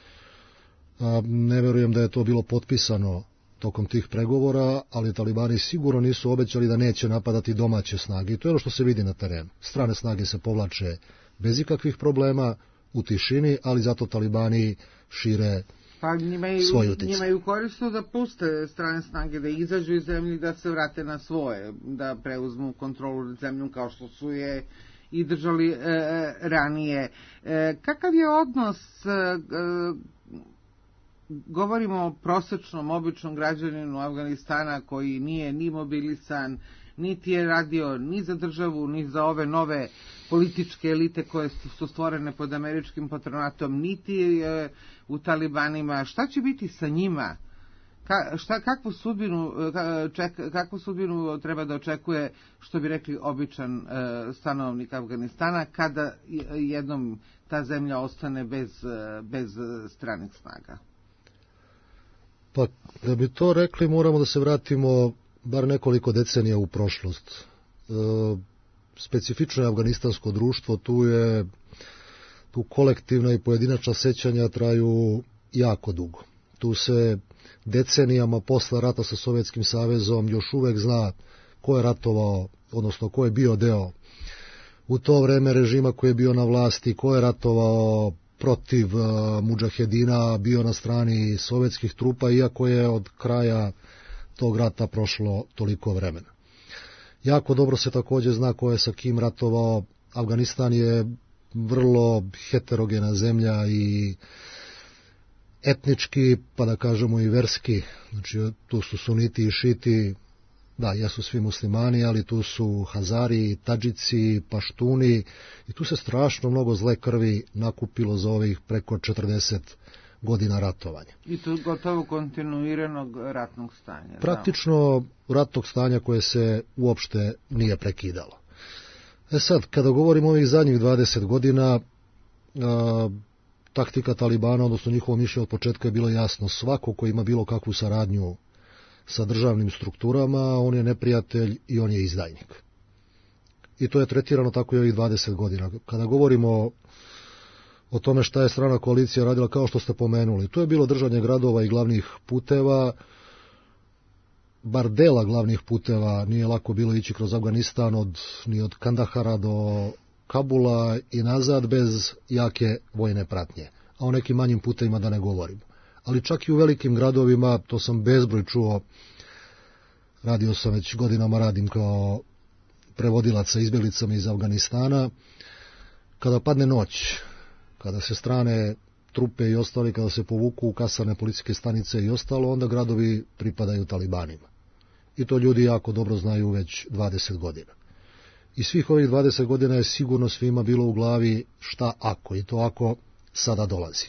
S19: Ne verujem da je to bilo potpisano tokom tih pregovora, ali talibani sigurno nisu obećali da neće napadati domaće snage. I to je ono što se vidi na terenu. Strane snage se povlače bez ikakvih problema, u tišini, ali zato talibani šire svoj utjecaj.
S3: Njima je u koristu da puste strane snage, da izađu iz zemlje, da se vrate na svoje, da preuzmu kontrolu nad zemljom kao što su je i držali ranije. Kakav je odnos, govorimo o prosječnom, običnom građaninu Afganistana koji nije ni mobilisan, niti je radio ni za državu, ni za ove nove političke elite koje su stvorene pod američkim patronatom, niti u talibanima. Šta će biti sa njima? Kakvu sudbinu treba da očekuje, što bi rekli, običan stanovnik Afganistana kada jednom ta zemlja ostane bez stranih snaga?
S19: Pa, da bi to rekli, moramo da se vratimo bar nekoliko decenija u prošlost. specifično je afganistansko društvo, tu kolektivna i pojedinačna sećanja traju jako dugo. Tu se decenijama posle rata sa Sovjetskim savezom još uvek zna ko je ratovao, odnosno ko je bio deo u to vreme režima koji je bio na vlasti, ko je ratovao protiv mudžahedina, bio na strani sovjetskih trupa, iako je od kraja tog rata prošlo toliko vremena. Jako dobro se također zna ko je sa kim ratovao. Afganistan je vrlo heterogena zemlja i etnički, pa da kažemo i verski. Znači, tu su suniti i šiti, da, jesu svi muslimani, ali tu su Hazari, Tadžici, Paštuni i tu se strašno mnogo zle krvi nakupilo za ovih preko 40 godina ratovanja.
S3: I to gotovo kontinuiranog ratnog stanja.
S19: Praktično ratnog stanja koje se uopšte nije prekidalo. Sad, kada govorimo o ovih zadnjih 20 godina, taktika Talibana, odnosno njihovo mišljenje od početka je bilo jasno. Svako ko ima bilo kakvu saradnju sa državnim strukturama, on je neprijatelj i on je izdajnik. I to je tretirano tako i ovih 20 godina. Kada govorimo o tome šta je strana koalicija radila, kao što ste pomenuli, to je bilo držanje gradova i glavnih puteva, bar dela glavnih puteva, nije lako bilo ići kroz Afganistan ni od Kandahara do Kabula i nazad bez jake vojne pratnje, a o nekim manjim putevima da ne govorimo. Ali čak i u velikim gradovima, to sam bezbroj čuo, radio sam već godinama, radim kao prevodilac sa izbjeglicama iz Afganistana, kada padne noć, kada se strane trupe i ostali, kada se povuku u kasarne policijske stanice i ostalo, onda gradovi pripadaju talibanima. I to ljudi jako dobro znaju već 20 godina. I svih ovih 20 godina je sigurno svima bilo u glavi šta ako, i to ako sada dolazi.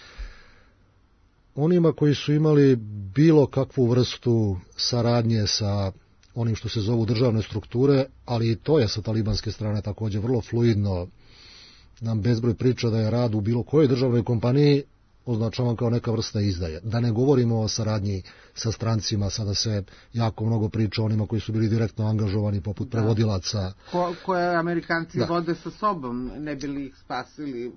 S19: Onima koji su imali bilo kakvu vrstu saradnje sa onim što se zovu državne strukture, ali i to je sa talibanske strane također vrlo fluidno, nam bezbroj priča da je rad u bilo kojoj državnoj kompaniji označavan kao neka vrsta izdaje. Da ne govorimo o saradnji sa strancima, sada se jako mnogo priča o onima koji su bili direktno angažovani poput prevodilaca.
S3: Koje Amerikanci vode sa sobom, ne bi li ih spasili?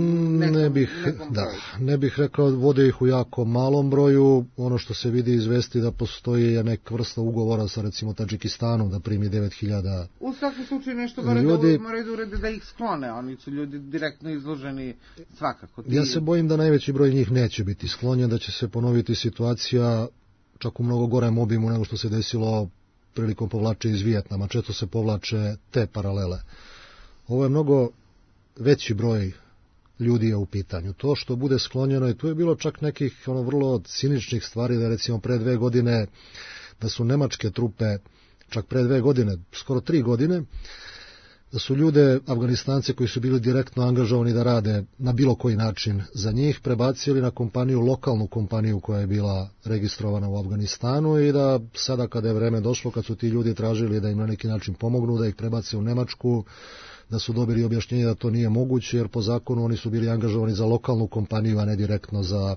S19: Ne bih rekao, vode ih u jako malom broju. Ono što se vidi iz vesti da postoji je neka vrsta ugovora sa recimo Tadžikistanom da primi 9000
S3: u svakom slučaju nešto moraju da urede da ih sklone, oni su ljudi direktno izloženi svakako.
S19: Ja se bojim da najveći broj njih neće biti sklonjen, da će se ponoviti situacija čak u mnogo gorem obimu nego što se desilo prilikom povlače iz Vijetnama. Često se povlače te paralele. Ovo je mnogo veći broj ljudi je u pitanju. To što bude sklonjeno, i tu je bilo čak nekih vrlo ciničnih stvari, da recimo pre 2 godine, da su nemačke trupe, čak pre 2 godine, skoro 3 godine, da su ljude, Afganistance koji su bili direktno angažovani da rade na bilo koji način za njih, prebacili na kompaniju, lokalnu kompaniju koja je bila registrovana u Afganistanu, i da sada kada je vreme došlo, kad su ti ljudi tražili da im na neki način pomognu, da ih prebace u Nemačku, da su dobili objašnjenje da to nije moguće, jer po zakonu oni su bili angažovani za lokalnu kompaniju, a ne direktno za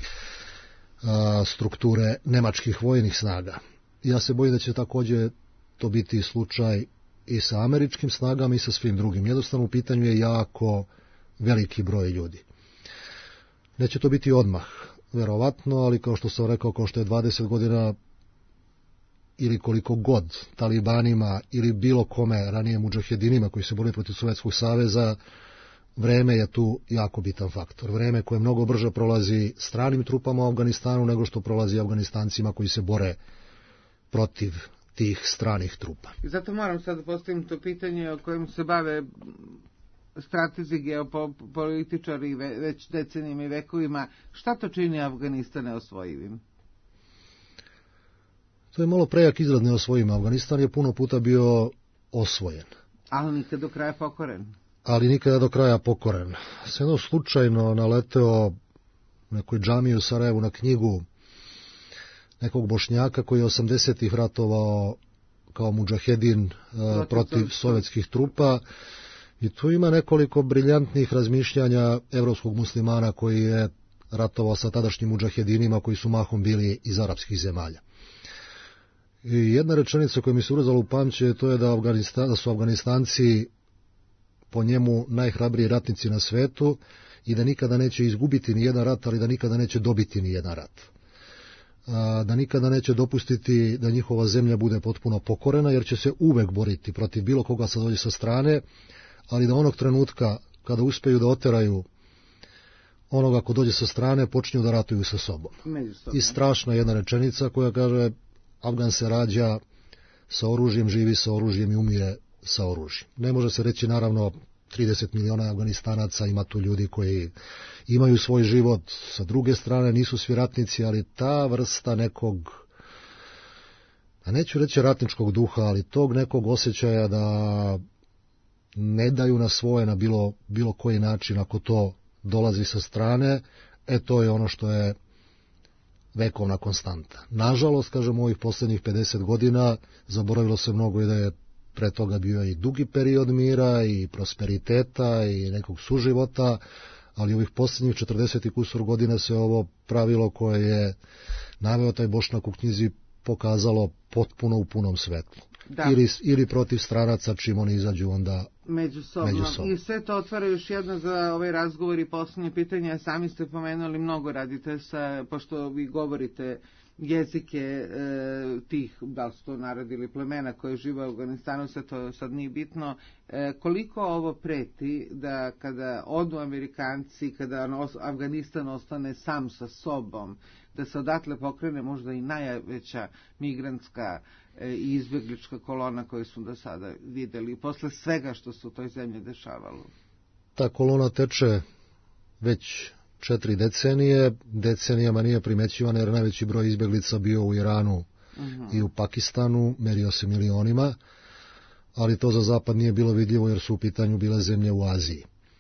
S19: strukture nemačkih vojnih snaga. Ja se bojim da će također to biti slučaj i sa američkim snagama i sa svim drugim. Jednostavno u pitanju je jako veliki broj ljudi. Neće to biti odmah, verovatno, ali kao što sam rekao, kao što je 20 godina ili koliko god talibanima ili bilo kome ranije mudžahedinima koji se borili protiv Sovjetskog saveza, vreme je tu jako bitan faktor. Vreme koje mnogo brže prolazi stranim trupama u Afganistanu nego što prolazi Afganistancima koji se bore protiv tih stranih trupa.
S3: I zato moram sad postaviti to pitanje o kojem se bave stratezi, geopolitičari već decenijima i vekovima. Šta to čini Afganistan neosvojivim?
S19: To je malo prejak izraz neosvojivim. Afganistan je puno puta bio osvojen.
S3: Ali nikad do kraja pokoren. Se jedno slučajno naleteo nekoj džamiji u Sarajevu na knjigu nekog Bošnjaka koji je 80-ih ratovao kao mudžahedin protiv sovjetskih trupa, i tu ima nekoliko briljantnih razmišljanja evropskog muslimana koji je ratovao sa tadašnjim mudžahedinima koji su mahom bili iz arapskih zemalja.
S19: I jedna rečenica koja mi se urezala u pamćenje, to je da su Afganistanci po njemu najhrabriji ratnici na svetu i da nikada neće izgubiti ni jedan rat, ali da nikada neće dobiti ni jedan rat. Da nikada neće dopustiti da njihova zemlja bude potpuno pokorena, jer će se uvek boriti protiv bilo koga sad dođe sa strane, ali da onog trenutka kada uspeju da oteraju onoga ko dođe sa strane, počinju da ratuju sa sobom. I strašna jedna rečenica koja kaže: Afgan se rađa sa oružjem, živi sa oružjem i umire sa oružjem. Ne može se reći, naravno, 30 miliona Afganistanaca, ima tu ljudi koji imaju svoj život sa druge strane, nisu svi ratnici, ali ta vrsta nekog, a neću reći ratničkog duha, ali tog nekog osjećaja da ne daju na svoje na bilo koji način ako to dolazi sa strane, to je ono što je vekovna konstanta. Nažalost, kažem, u ovih posljednjih 50 godina zaboravilo se mnogo i da je pre toga bio i dugi period mira i prosperiteta i nekog suživota, ali ovih posljednjih 40 i kusur godina se ovo pravilo koje je naveo taj Bošnjak u knjizi pokazalo potpuno u punom svetlu. Ili protiv stranaca, čim oni izađu onda međusobno.
S3: I sve to otvara još jedno za ovaj razgovor i posljednje pitanje. Sami ste pomenuli, mnogo radite pošto vi govorite jezike tih, da li su to narod ili plemena koje žive u Afganistanu, sve to sad nije bitno. Koliko ovo preti da kada odu Amerikanci, kada Afganistan ostane sam sa sobom, da se odatle pokrene možda i najveća migrantska i izbjeglička kolona koju smo do sada videli, posle svega što se u toj zemlji dešavalo?
S19: Ta kolona teče već 4 decenije, decenijama nije primećivana jer najveći broj izbjeglica bio u Iranu i u Pakistanu, merio se milionima, ali to za zapad nije bilo vidljivo jer su u pitanju bile zemlje u Aziji.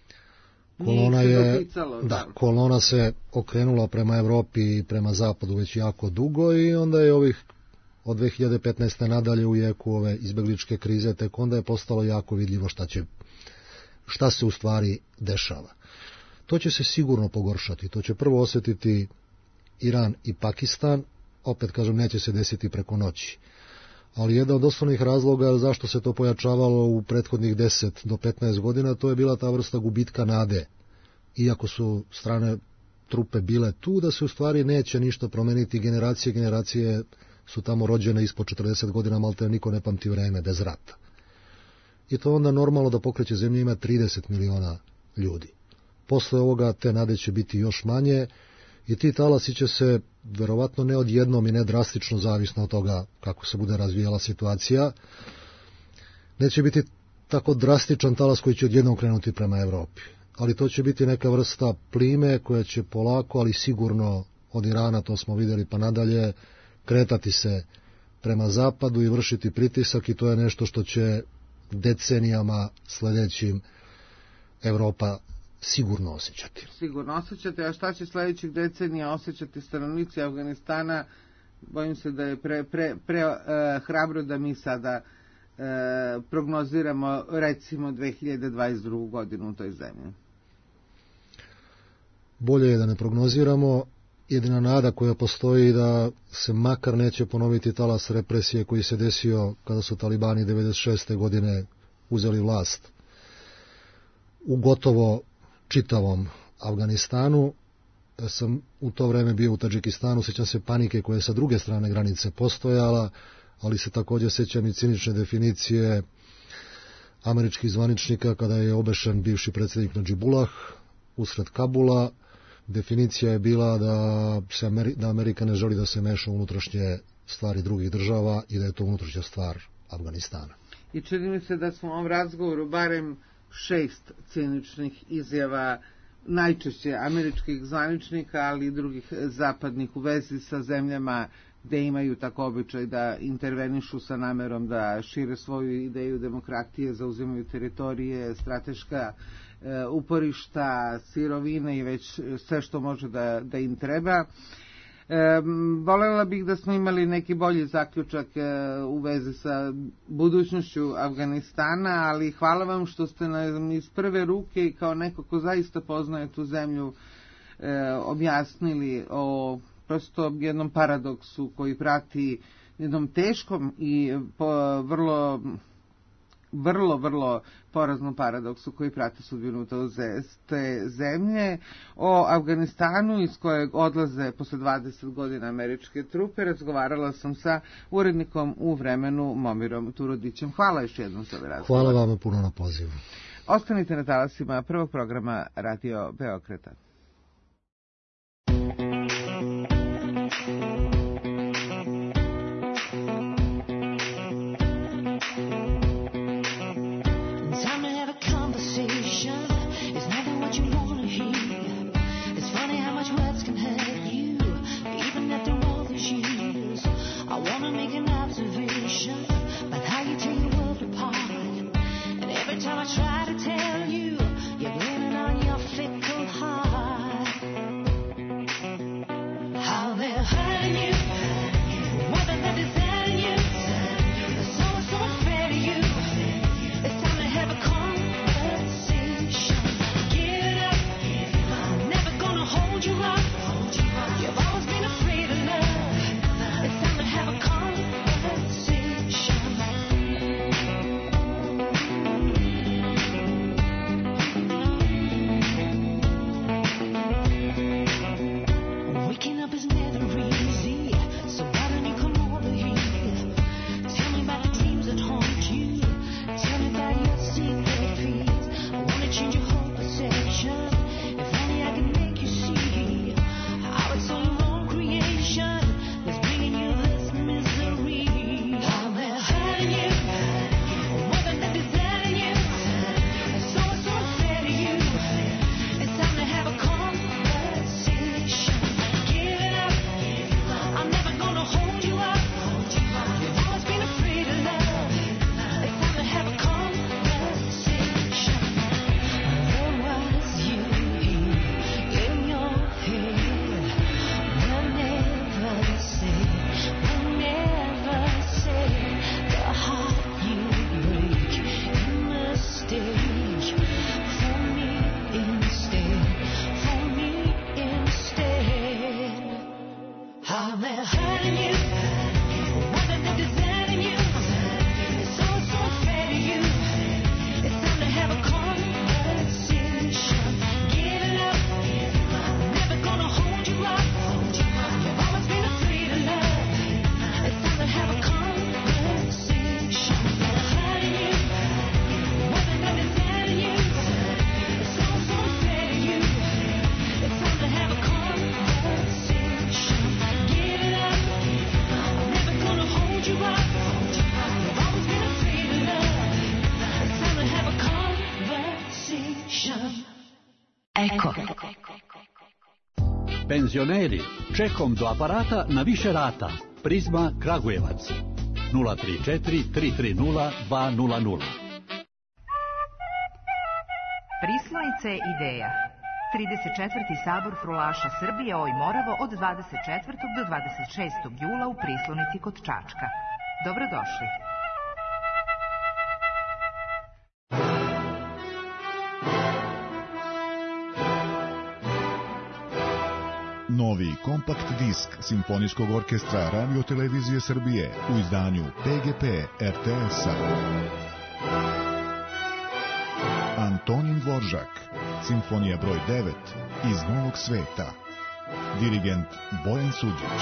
S19: Kolona se okrenula prema Evropi i prema zapadu već jako dugo i onda je od 2015. nadalje u jeku ove izbjegličke krize, tek onda je postalo jako vidljivo šta se u stvari dešava. To će se sigurno pogoršati, to će prvo osjetiti Iran i Pakistan, opet kažem neće se desiti preko noći. Ali jedan od osnovnih razloga zašto se to pojačavalo u prethodnih 10 do 15 godina, to je bila ta vrsta gubitka nade. Iako su strane trupe bile tu, da se u stvari neće ništa promeniti, generacije su tamo rođene ispod 40 godina, malte niko ne pamti vreme bez rata. I to onda normalno da pokreće zemlje ima 30 miliona ljudi. Posle ovoga te nade će biti još manje i ti talasi će se, verovatno ne odjednom i ne drastično, zavisno od toga kako se bude razvijala situacija, neće biti tako drastičan talas koji će odjednom krenuti prema Evropi. Ali to će biti neka vrsta plime koja će polako, ali sigurno od Irana, to smo vidjeli pa nadalje, kretati se prema zapadu i vršiti pritisak, i to je nešto što će decenijama sljedećim Evropa sigurno osjećati.
S3: Sigurno osjećati, a šta će sljedećih decenija osjećati stanovnici Afganistana? Bojim se da je pre hrabro da mi sada prognoziramo recimo 2022. godinu u toj zemlji.
S19: Bolje je da ne prognoziramo. Jedina nada koja postoji da se makar neće ponoviti talas represije koji se desio kada su talibani 96. godine uzeli vlast u gotovo čitavom Afganistanu. Ja sam u to vreme bio u Tadžikistanu, sjećam se panike koja je sa druge strane granice postojala, ali se također sjećam i cinične definicije američkih zvaničnika kada je obešen bivši predsjednik Nadžibullah usred Kabula. Definicija je bila da Amerika ne želi da se meša u unutrašnje stvari drugih država i da je to unutrašnja stvar Afganistana.
S3: I čini mi se da smo u ovom razgovoru barem 6 ciničnih izjava, najčešće američkih zvaničnika, ali i drugih zapadnih u vezi sa zemljama gde imaju tako običaj da intervenišu sa namerom da šire svoju ideju demokratije, zauzimaju teritorije, strateška uporišta, sirovine i već sve što može da im treba. Volela bih da smo imali neki bolji zaključak u vezi sa budućnošću Afganistana, ali hvala vam što ste nam iz prve ruke i kao neko ko zaista poznaje tu zemlju objasnili o prosto jednom paradoksu koji prati jednom teškom i vrlo poraznom paradoksu koji prati sudbinu te zemlje. O Afganistanu iz kojeg odlaze posle 20 godina američke trupe razgovarala sam sa urednikom U vremenu Momirom Turodićem. Hvala još jednom za ovaj razgovor.
S19: Hvala vama puno na pozivu.
S3: Ostanite na talasima prvog programa Radio Beograda.
S5: Time I try to tell you, you're leaning on your fickle heart. How they're hurting you, more than they're deserting you. They're so afraid of you. It's time to have a conversation. Give it up, I'm never gonna hold you up. You've always been afraid of love. It's time to have a conversation.
S7: Penzioneri, čekom do aparata na više rata. Prizma Kragujevac 034 330 200.
S20: Prislonice ideja. 34. sabor frulaša Srbije Oj Moravo od 24. do 26. jula u Prislonici kod Čačka. Dobrodošli.
S21: Novi kompakt disk Simfonijskog orkestra Radio-televizije Srbije u izdanju PGP RTS-a. Antonin Dvoržak, Simfonija broj 9, Iz novog sveta. Dirigent Bojan Suđić.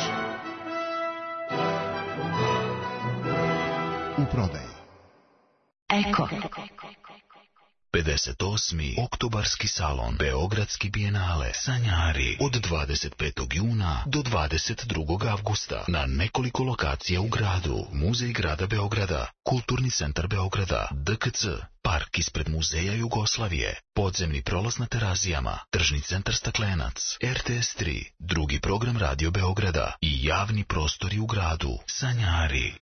S21: U prodaji.
S8: Eko. 58. oktobarski salon Beogradski bijenale Sanjari od 25. juna do 22. avgusta na nekoliko lokacija u gradu. Muzej grada Beograda, Kulturni centar Beograda, DKC, park ispred Muzeja Jugoslavije, podzemni prolaz na Terazijama, tržni centar Staklenac, RTS 3, drugi program Radio Beograda i javni prostori u gradu. Sanjari.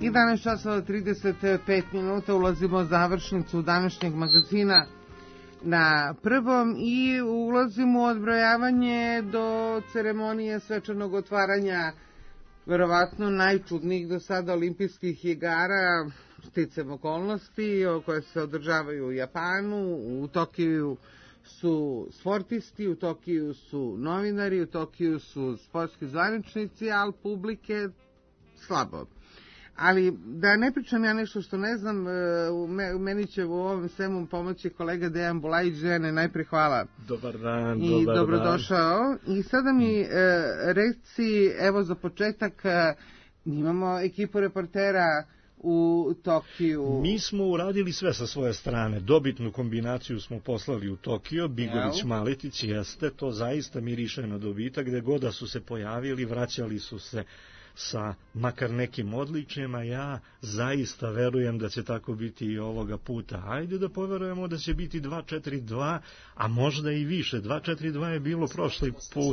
S3: 11 časova 35 minuta ulazimo u završnicu današnjeg magazina na prvom i ulazimo u odbrojavanje do ceremonije svečanog otvaranja verovatno najčudnijih do sada olimpijskih igara, sticam okolnosti koje se održavaju u Japanu. U Tokiju su sportisti, u Tokiju su novinari, u Tokiju su sportski zvaničnici, ali publike slabo. Ali da ne pričam ja nešto što ne znam, meni će u ovom svemu pomoći kolega Dejan Bulajić. Dejane, najprije hvala.
S4: Dobar dan.
S3: I dobrodošao. I sada mi reci, evo za početak, imamo ekipu reportera u Tokiju.
S4: Mi smo uradili sve sa svoje strane. Dobitnu kombinaciju smo poslali u Tokio. Bigović Maletić, jeste, to zaista miriše na dobitak. Gde god da su se pojavili, vraćali su se sa makar nekim odličjima. Ja zaista verujem da će tako biti i ovoga puta. Ajde da poverujemo da će biti 2-4-2, a možda i više. 2-4-2 je bilo prošli put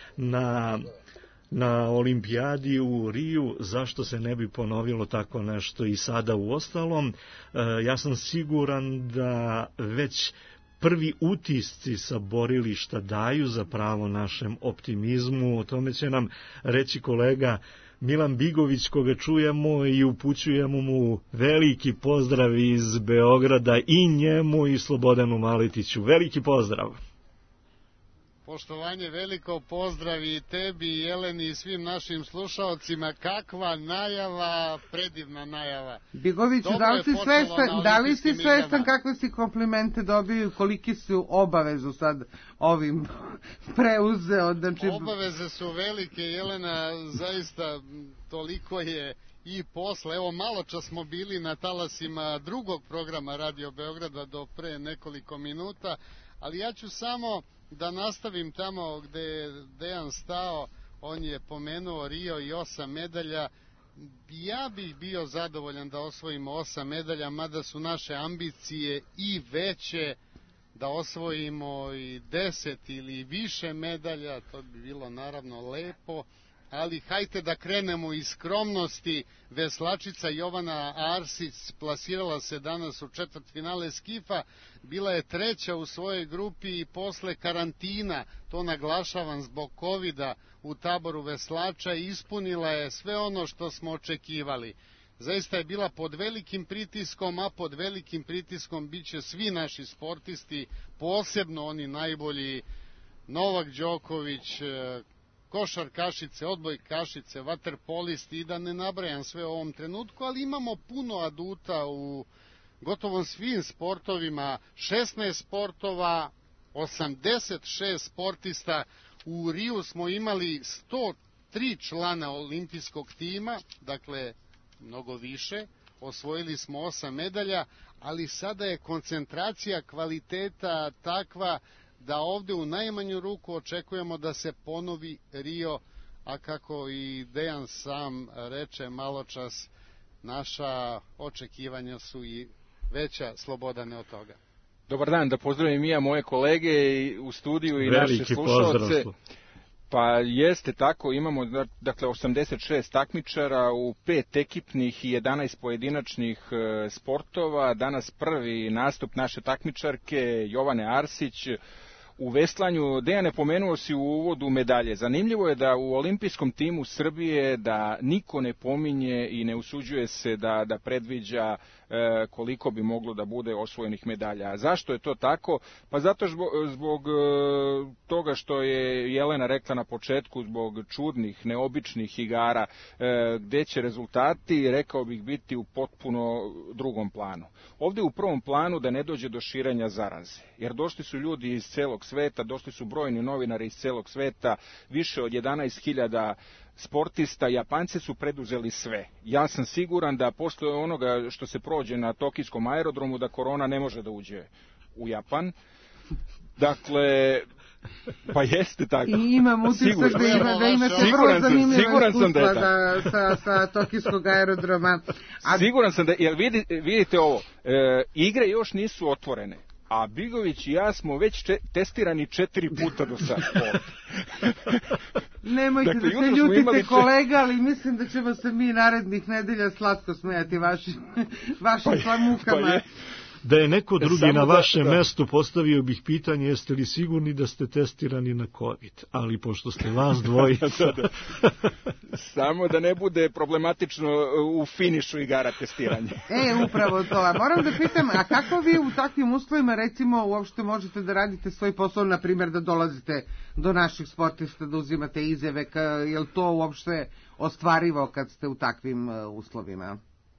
S4: na olimpijadi u Riju, zašto se ne bi ponovilo tako nešto i sada u ostalom. Ja sam siguran da već prvi utisci sa borilišta daju za pravo našem optimizmu. O tome će nam reći kolega Milan Bigović, koga čujemo i upućujemo mu veliki pozdrav iz Beograda, i njemu i Slobodanu Maletiću. Veliki pozdrav.
S17: Poštovanje, veliko pozdrav i tebi, i Jeleni, i svim našim slušalcima. Kakva najava, predivna najava.
S3: Bigoviću, da li si svestan kakve si komplimente dobiju, koliki su obavezu sad ovim preuzeo? Znači...
S17: Obaveze su velike, Jelena, zaista toliko je i posle. Evo, malo čas smo bili na talasima drugog programa Radio Beograda do pre nekoliko minuta, ali ja ću samo da nastavim tamo gde je Dejan stao. On je pomenuo Rio i 8 medalja. Ja bih bio zadovoljan da osvojimo 8 medalja, mada su naše ambicije i veće, da osvojimo i 10 ili više medalja, to bi bilo naravno lepo, ali hajte da krenemo iz skromnosti. Veslačica Jovana Arsić plasirala se danas u četvrtfinale skifa, bila je treća u svojoj grupi i posle karantina, to naglašavam zbog covida, u taboru veslača, ispunila je sve ono što smo očekivali. Zaista je bila pod velikim pritiskom, a pod velikim pritiskom bit će svi naši sportisti, posebno oni najbolji, Novak Đoković, košarkašice, odbojkašice, vaterpolisti, i da ne nabrajam sve u ovom trenutku, ali imamo puno aduta u gotovo svim sportovima, 16 sportova, 86 sportista. U Riju smo imali 103 člana olimpijskog tima, dakle mnogo više, osvojili smo 8 medalja, ali sada je koncentracija kvaliteta takva da ovde u najmanju ruku očekujemo da se ponovi Rio, a kako i Dejan sam reče maločas, naša očekivanja su i veća, Slobodane, od toga.
S22: Dobar dan, da pozdravim i ja moje kolege u studiju i naše slušalce. Pa jeste tako, imamo dakle 86 takmičara u 5 ekipnih i 11 pojedinačnih sportova. Danas prvi nastup naše takmičarke Jovane Arsić u veslanju. Dejane, pomenuo si u uvodu medalje. Zanimljivo je da u olimpijskom timu Srbije da niko ne pominje i ne usuđuje se da predviđa koliko bi moglo da bude osvojenih medalja. A zašto je to tako? Pa zato zbog toga što je Jelena rekla na početku, zbog čudnih, neobičnih igara, gde će rezultati, rekao bih, biti u potpuno drugom planu. Ovde u prvom planu da ne dođe do širenja zaraze, jer došli su ljudi iz celog sveta, došli su brojni novinari iz celog sveta, više od 11.000 sportista. Japanci su preduzeli sve. Ja sam siguran da posle onoga što se prođe na tokijskom aerodromu, da korona ne može da uđe u Japan. Dakle, pa jeste tako.
S3: I imam utisak da imate vrlo zanimljiva iskustva sa tokijskog aerodroma.
S22: Siguran sam da, jer vidite ovo, igre još nisu otvorene. a Bigović i ja smo već testirani 4 puta do sad.
S3: Nemojte dakle, da se ljutite kolega, ali mislim da ćemo se mi narednih nedelja slatko smijati vašim slamukama.
S4: Da je neko drugi na vašem mestu, postavio bih pitanje jeste li sigurni da ste testirani na COVID, ali pošto ste vas dvojica...
S22: Samo da ne bude problematično u finišu igara testiranja.
S3: Upravo to. A moram da pitam, a kako vi u takvim uslovima recimo uopšte možete da radite svoj posao, na primjer da dolazite do naših sportista, da uzimate izjave, je li to uopšte ostvarivo kad ste u takvim uslovima?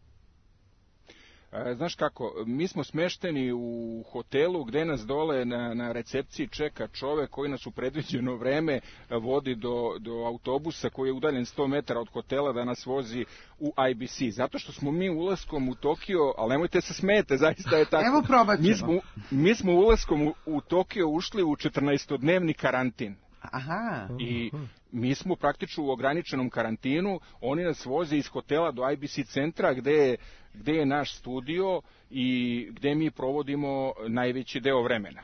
S22: Znaš kako, mi smo smešteni u hotelu gde nas dole na recepciji čeka čovek koji nas u predviđeno vreme vodi do autobusa koji je udaljen 100 metara od hotela da nas vozi u IBC. Zato što smo mi ulaskom u Tokio, ali nemojte se smete, zaista je tako.
S3: Evo probat ćemo.
S22: Mi smo ulaskom u Tokio ušli u 14-dnevni karantin.
S3: Aha.
S22: I mi smo praktično u ograničenom karantinu, oni nas voze iz hotela do IBC centra gde je naš studio i gde mi provodimo najveći deo vremena.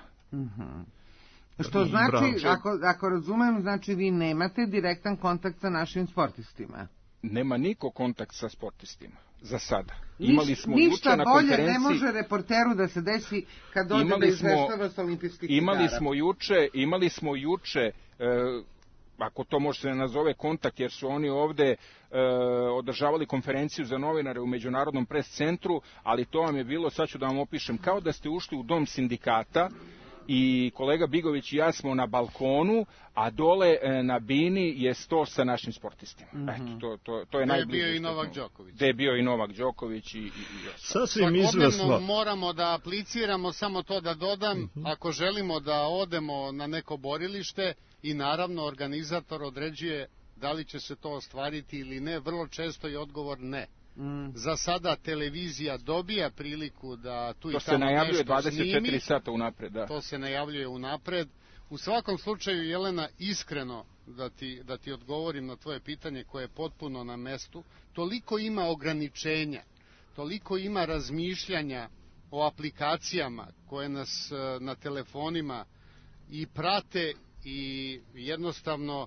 S3: Što znači, ako razumem, znači vi nemate direktan kontakt sa našim sportistima?
S22: Nema niko kontakt sa sportistima, za sada.
S3: Ništa bolje ne može reporteru da se desi kad dođe da izveštava sa olimpijskih igara.
S22: Imali smo juče, ako to može se ne nazove kontakt, jer su oni ovde održavali konferenciju za novinare u Međunarodnom pres centru, ali to vam je bilo, sad ću da vam opišem, kao da ste ušli u dom sindikata i kolega Bigović i ja smo na balkonu, a dole na bini je sto sa našim sportistima. To je najbliže.
S17: Gde je bio i Novak Đoković.
S22: Gde je bio i Novak Đoković i
S4: sasvim izvesno.
S17: Moramo da apliciramo, samo to da dodam, ako želimo da odemo na neko borilište i naravno organizator određuje da li će se to ostvariti ili ne, vrlo često je odgovor ne. Za sada televizija dobija priliku da tu i tamo nešto snimi.
S22: To se najavljuje 24 sata unapred, da.
S17: To se najavljuje unapred. U svakom slučaju, Jelena, iskreno da ti odgovorim na tvoje pitanje koje je potpuno na mestu, toliko ima ograničenja, toliko ima razmišljanja o aplikacijama koje nas na telefonima i prate i jednostavno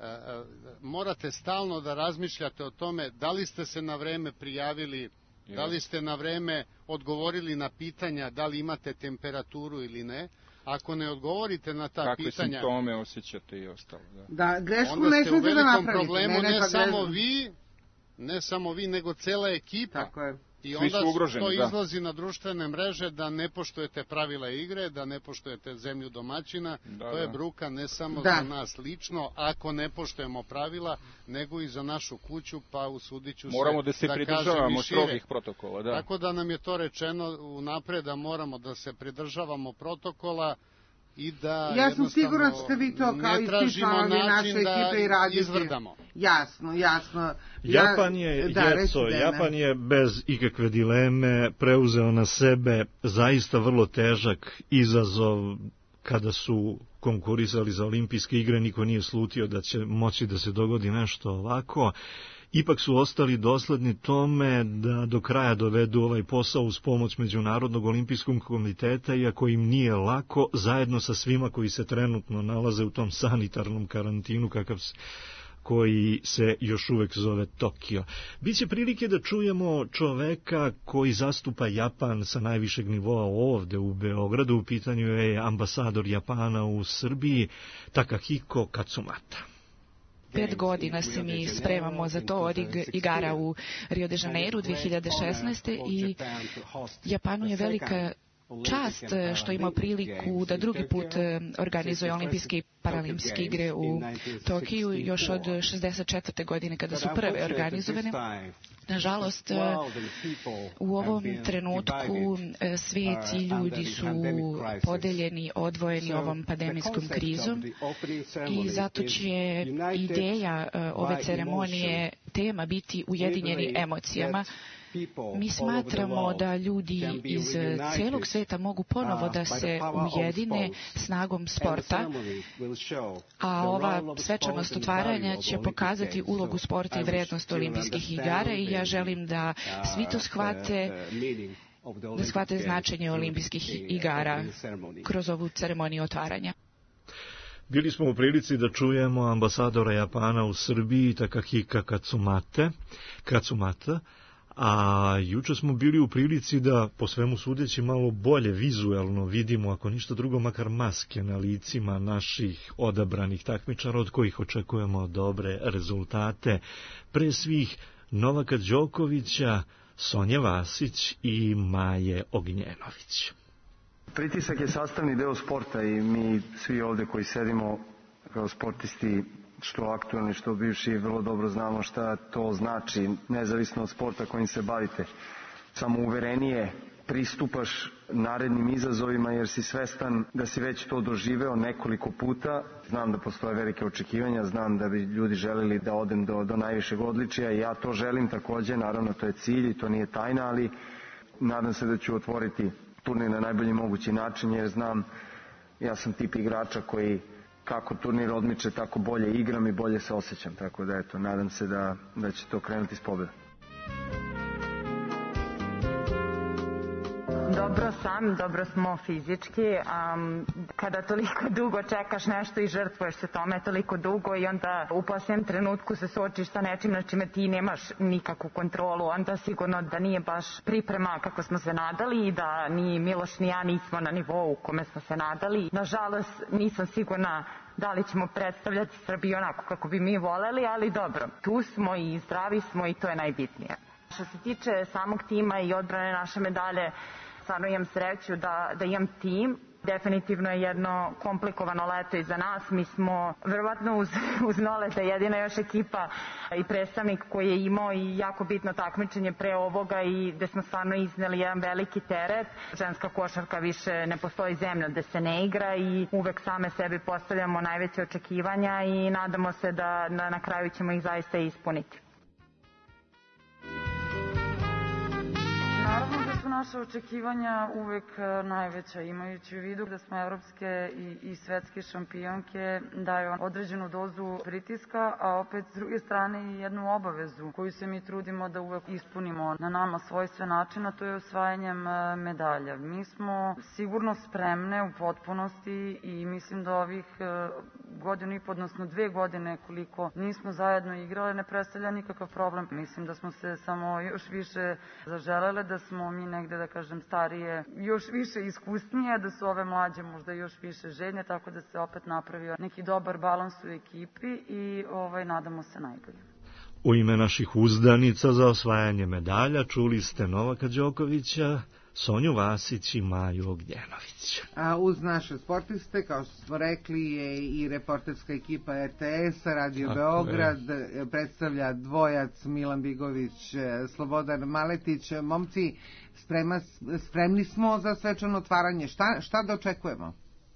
S17: morate stalno da razmišljate o tome da li ste se na vreme prijavili, da li ste na vreme odgovorili na pitanja, da li imate temperaturu ili ne. Ako ne odgovorite na ta pitanja...
S22: Kakve simptome osjećate i ostalo.
S3: Da, grešku ne smijete da napravite.
S17: Problemu ne samo vi, nego cela ekipa.
S3: Tako je.
S17: I onda to izlazi na društvene mreže da ne poštujete pravila igre, da ne poštujete zemlju domaćina. To je bruka ne samo za nas lično, ako ne poštujemo pravila, nego i za našu kuću, pa usudit ću se
S22: moramo da se pridržavamo strogih protokola. Da.
S17: Tako da nam je to rečeno unapred da moramo da se pridržavamo protokola i da
S3: ja sam sigurna da ste vi to kao isti članovi naše ekipe i radite.
S17: Izvrdamo.
S3: Jasno.
S4: Japan je bez ikakve dileme preuzeo na sebe zaista vrlo težak izazov kada su konkurisali za olimpijske igre, niko nije slutio da će moći da se dogodi nešto ovako. Ipak su ostali dosledni tome da do kraja dovedu ovaj posao uz pomoć Međunarodnog olimpijskog komiteta, iako im nije lako, zajedno sa svima koji se trenutno nalaze u tom sanitarnom karantinu koji se još uvek zove Tokio. Biće prilike da čujemo čoveka koji zastupa Japan sa najvišeg nivoa ovde u Beogradu. U pitanju je ambasador Japana u Srbiji, Takahiko Katsumata.
S2: 5 godina se mi spremamo za to od igara u Rio de Janeiro 2016. i Japanu je velika čast što ima priliku da drugi put organizuje olimpijske i paralimpijske igre u Tokiju još od 64. godine kada su prve organizovane. Nažalost, u ovom trenutku svijet i ljudi su podeljeni, odvojeni ovom pandemijskom krizom i zato će ideja ove ceremonije tema biti ujedinjeni emocijama. Mi smatramo da ljudi iz celog sveta mogu ponovo da se ujedine snagom sporta, a ova svečanost otvaranja će pokazati ulogu sporta i vrednost olimpijskih igara i ja želim da svi to shvate da shvate značenje olimpijskih igara kroz ovu ceremoniju otvaranja.
S4: Bili smo u prilici da čujemo ambasadora Japana u Srbiji, Takahika Katsumata, a juče smo bili u prilici da, po svemu sudeći, malo bolje vizuelno vidimo, ako ništa drugo, makar maske na licima naših odabranih takmičara, od kojih očekujemo dobre rezultate. Pre svih Novaka Đokovića, Sonje Vasić i Maje Ognjenović.
S6: Pritisak je sastavni deo sporta i mi svi ovde koji sedimo kao sportisti, što aktualni, što bivši, vrlo dobro znamo šta to znači, nezavisno od sporta kojim se bavite. Samo uverenije pristupaš narednim izazovima jer si svestan da si već to doživeo nekoliko puta. Znam da postoje velike očekivanja, znam da bi ljudi želeli da odem do najvišeg odličija i ja to želim takođe, naravno to je cilj i to nije tajna, ali nadam se da ću otvoriti turnir na najbolji mogući način jer znam, ja sam tip igrača koji kako turnir odmiče, tako bolje igram i bolje se osjećam, tako da eto, nadam se da će to krenuti s pobedom.
S9: Dobro smo fizički, kada toliko dugo čekaš nešto i žrtvuješ se tome toliko dugo i onda u posljednjem trenutku se suočiš sa nečim na čime ti nemaš nikakvu kontrolu, onda sigurno da nije baš priprema kako smo se nadali i da ni Miloš ni ja nismo na nivou u kome smo se nadali. Nažalost, nisam sigurna da li ćemo predstavljati Srbiju onako kako bi mi voleli, ali dobro, tu smo i zdravi smo i to je najbitnije. Što se tiče samog tima i odbrane naše medalje, stvarno imam sreću da imam tim. Definitivno je jedno komplikovano leto iza nas. Mi smo verovatno uz Noleta jedina još ekipa i predstavnik koji je imao i jako bitno takmičenje pre ovoga i gde smo stvarno izneli jedan veliki teret. Ženska košarka više ne postoji zemlja gde se ne igra i uvek same sebi postavljamo najveće očekivanja i nadamo se da na kraju ćemo ih zaista ispuniti.
S23: Naravno da su naše očekivanja uvek najveća, imajući u vidu da smo evropske i svetske šampionke, daju određenu dozu pritiska, a opet s druge strane i jednu obavezu koju se mi trudimo da uvek ispunimo na nama svojstven način, a to je osvajanjem medalja. Mi smo sigurno spremne u potpunosti i mislim da ovih godinu i po, odnosno 2 godine koliko nismo zajedno igrale ne predstavlja nikakav problem. Mislim da smo se samo još više zaželele, da smo mi negde, da kažem, starije, još više iskusnije, da su ove mlađe možda još više željne, tako da se opet napravio neki dobar balans u ekipi i nadamo se najbolje.
S4: U ime naših uzdanica za osvajanje medalja čuli ste Novaka Đokovića, Sonju Vasić i Maju Ognjenović.
S3: A uz naše sportiste, kao što smo rekli, je i reporterska ekipa RTS-a, Radio Beograd, predstavlja dvojac Milan Bigović, Slobodan Maletić. Momci, spremni smo za svečano otvaranje. Šta da očekujemo?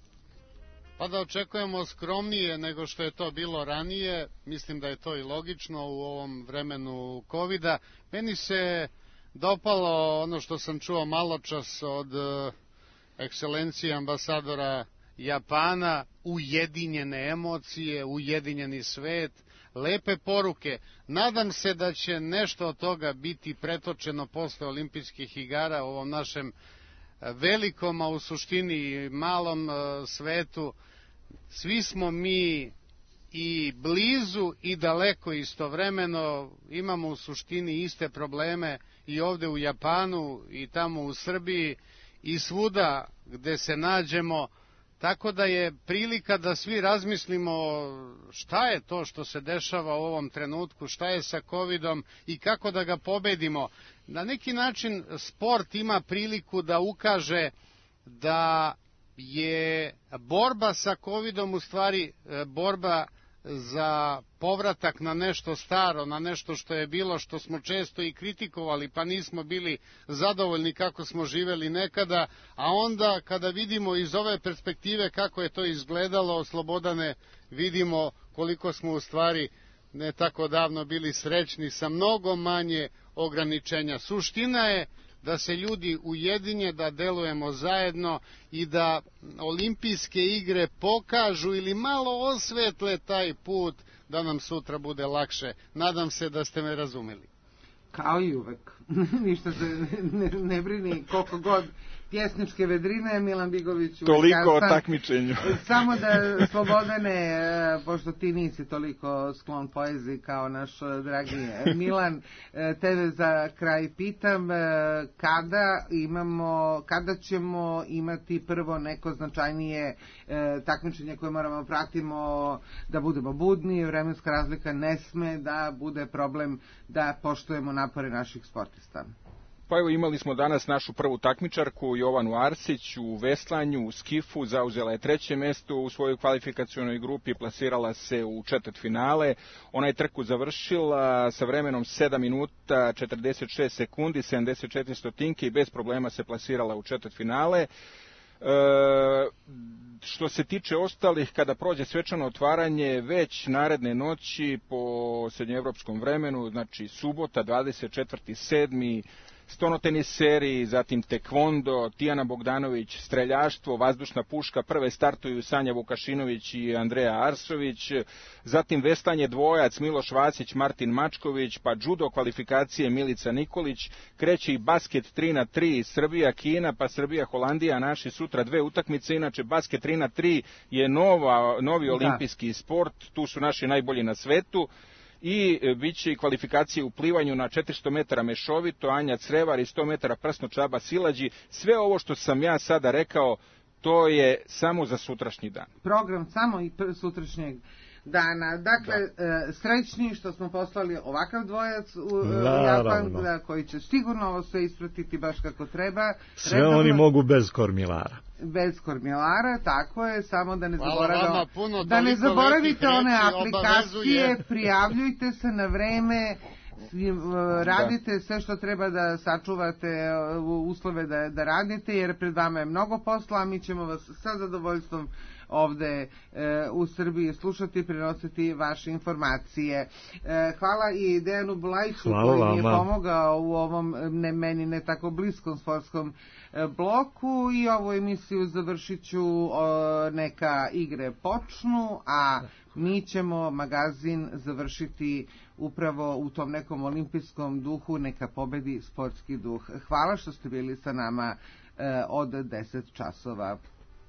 S17: Pa da očekujemo skromnije nego što je to bilo ranije. Mislim da je to i logično u ovom vremenu COVID-a. Meni se dopalo ono što sam čuo maločas od ekscelencije ambasadora Japana, ujedinjene emocije, ujedinjeni svet, lepe poruke. Nadam se da će nešto od toga biti pretočeno posle olimpijskih igara u ovom našem velikom, a u suštini malom svetu. Svi smo mi i blizu i daleko istovremeno, imamo u suštini iste probleme i ovde u Japanu i tamo u Srbiji i svuda gde se nađemo, tako da je prilika da svi razmislimo šta je to što se dešava u ovom trenutku, šta je sa COVID-om i kako da ga pobedimo. Na neki način sport ima priliku da ukaže da je borba sa COVID-om u stvari borba za povratak na nešto staro, na nešto što je bilo, što smo često i kritikovali, pa nismo bili zadovoljni kako smo živeli nekada, a onda kada vidimo iz ove perspektive kako je to izgledalo, Slobodane, vidimo koliko smo u stvari ne tako davno bili srećni sa mnogo manje ograničenja. Suština je da se ljudi ujedinje, da delujemo zajedno i da olimpijske igre pokažu ili malo osvetle taj put da nam sutra bude lakše. Nadam se da ste me razumeli.
S3: Kao i uvek. Ništa se ne brini, koliko god pjesničke vedrine, Milan Bigović...
S22: Toliko o takmičenju.
S3: Samo da, Slobodane, pošto ti nisi toliko sklon poeziji kao naš dragi Milan, tebe za kraj pitam, kada ćemo imati prvo neko značajnije takmičenje koje moramo pratimo, da budemo budni, vremenska razlika ne sme da bude problem da poštujemo napore naših sportista.
S22: Pa evo, imali smo danas našu prvu takmičarku, Jovanu Arsić, u veslanju, u skifu, zauzela je 3. mesto u svojoj kvalifikacionoj grupi, plasirala se u četvrtfinale. Ona je trku završila sa vremenom 7 minuta 46 sekundi, 74 stotinke i bez problema se plasirala u četvrtfinale. Što se tiče ostalih, kada prođe svečano otvaranje, već naredne noći po srednjoevropskom vremenu, znači subota 24.7., stonoteniseri, zatim tekvondo, Tijana Bogdanović, streljaštvo, vazdušna puška, prve startuju Sanja Vukašinović i Andreja Arsović, zatim veslanje dvojac Miloš Vasić, Martin Mačković, pa judo kvalifikacije Milica Nikolić, kreće i basket 3x3, Srbija-Kina, pa Srbija-Holandija, naši sutra 2 utakmice, inače basket 3x3 je novi olimpijski sport, tu su naši najbolji na svetu. I bit će i kvalifikacije u plivanju na 400 metara mešovito, Anja Crevar i 100 metara prsno Čaba Silađi. Sve ovo što sam ja sada rekao, to je samo za sutrašnji dan.
S3: Program samo i sutrašnjeg dana. Dakle, srećni što smo poslali ovakav dvojac u Japan, koji će sigurno ovo sve ispratiti baš kako treba.
S4: Sve redovno, oni mogu bez kormilara.
S3: Bez kormilara, tako je, samo da ne zaboravite one aplikacije, prijavljujte se na vreme, radite sve što treba da sačuvate uslove da radite, jer pred vama je mnogo posla, a mi ćemo vas sa zadovoljstvom ovde u Srbiji slušati i prenositi vaše informacije. Hvala i Dejanu Bulajiću koji mi je pomogao u ovom meni ne tako bliskom sportskom bloku i ovu emisiju završit ću neka igre počnu, a mi ćemo magazin završiti upravo u tom nekom olimpijskom duhu, neka pobedi sportski duh. Hvala što ste bili sa nama od 10 časova.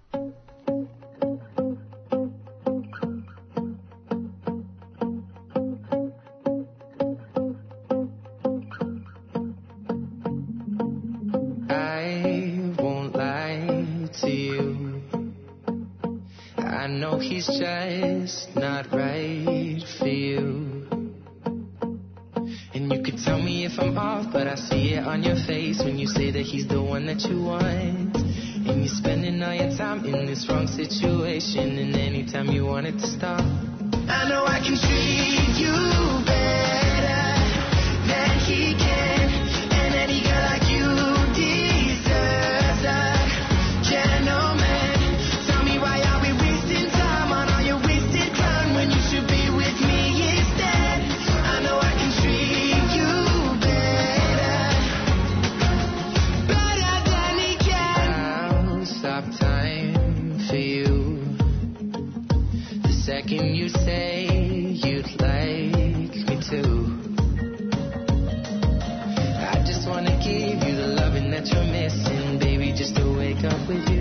S10: I know he's just not right for you. And you could tell me if I'm off, but I see it on your face when you say that he's the one that you want. And you're spending all your time in this wrong situation, and anytime you want it to stop, I know I can treat you better than he can. And any girl like you deserves a gentleman. Tell me why are we wasting time on all your wasted crown when you should be with me instead. I know I can treat you better than he can. I'll stop time for you the second you say you'd like me to. I just wanna give you the loving that you're missing, baby, just to wake up with you.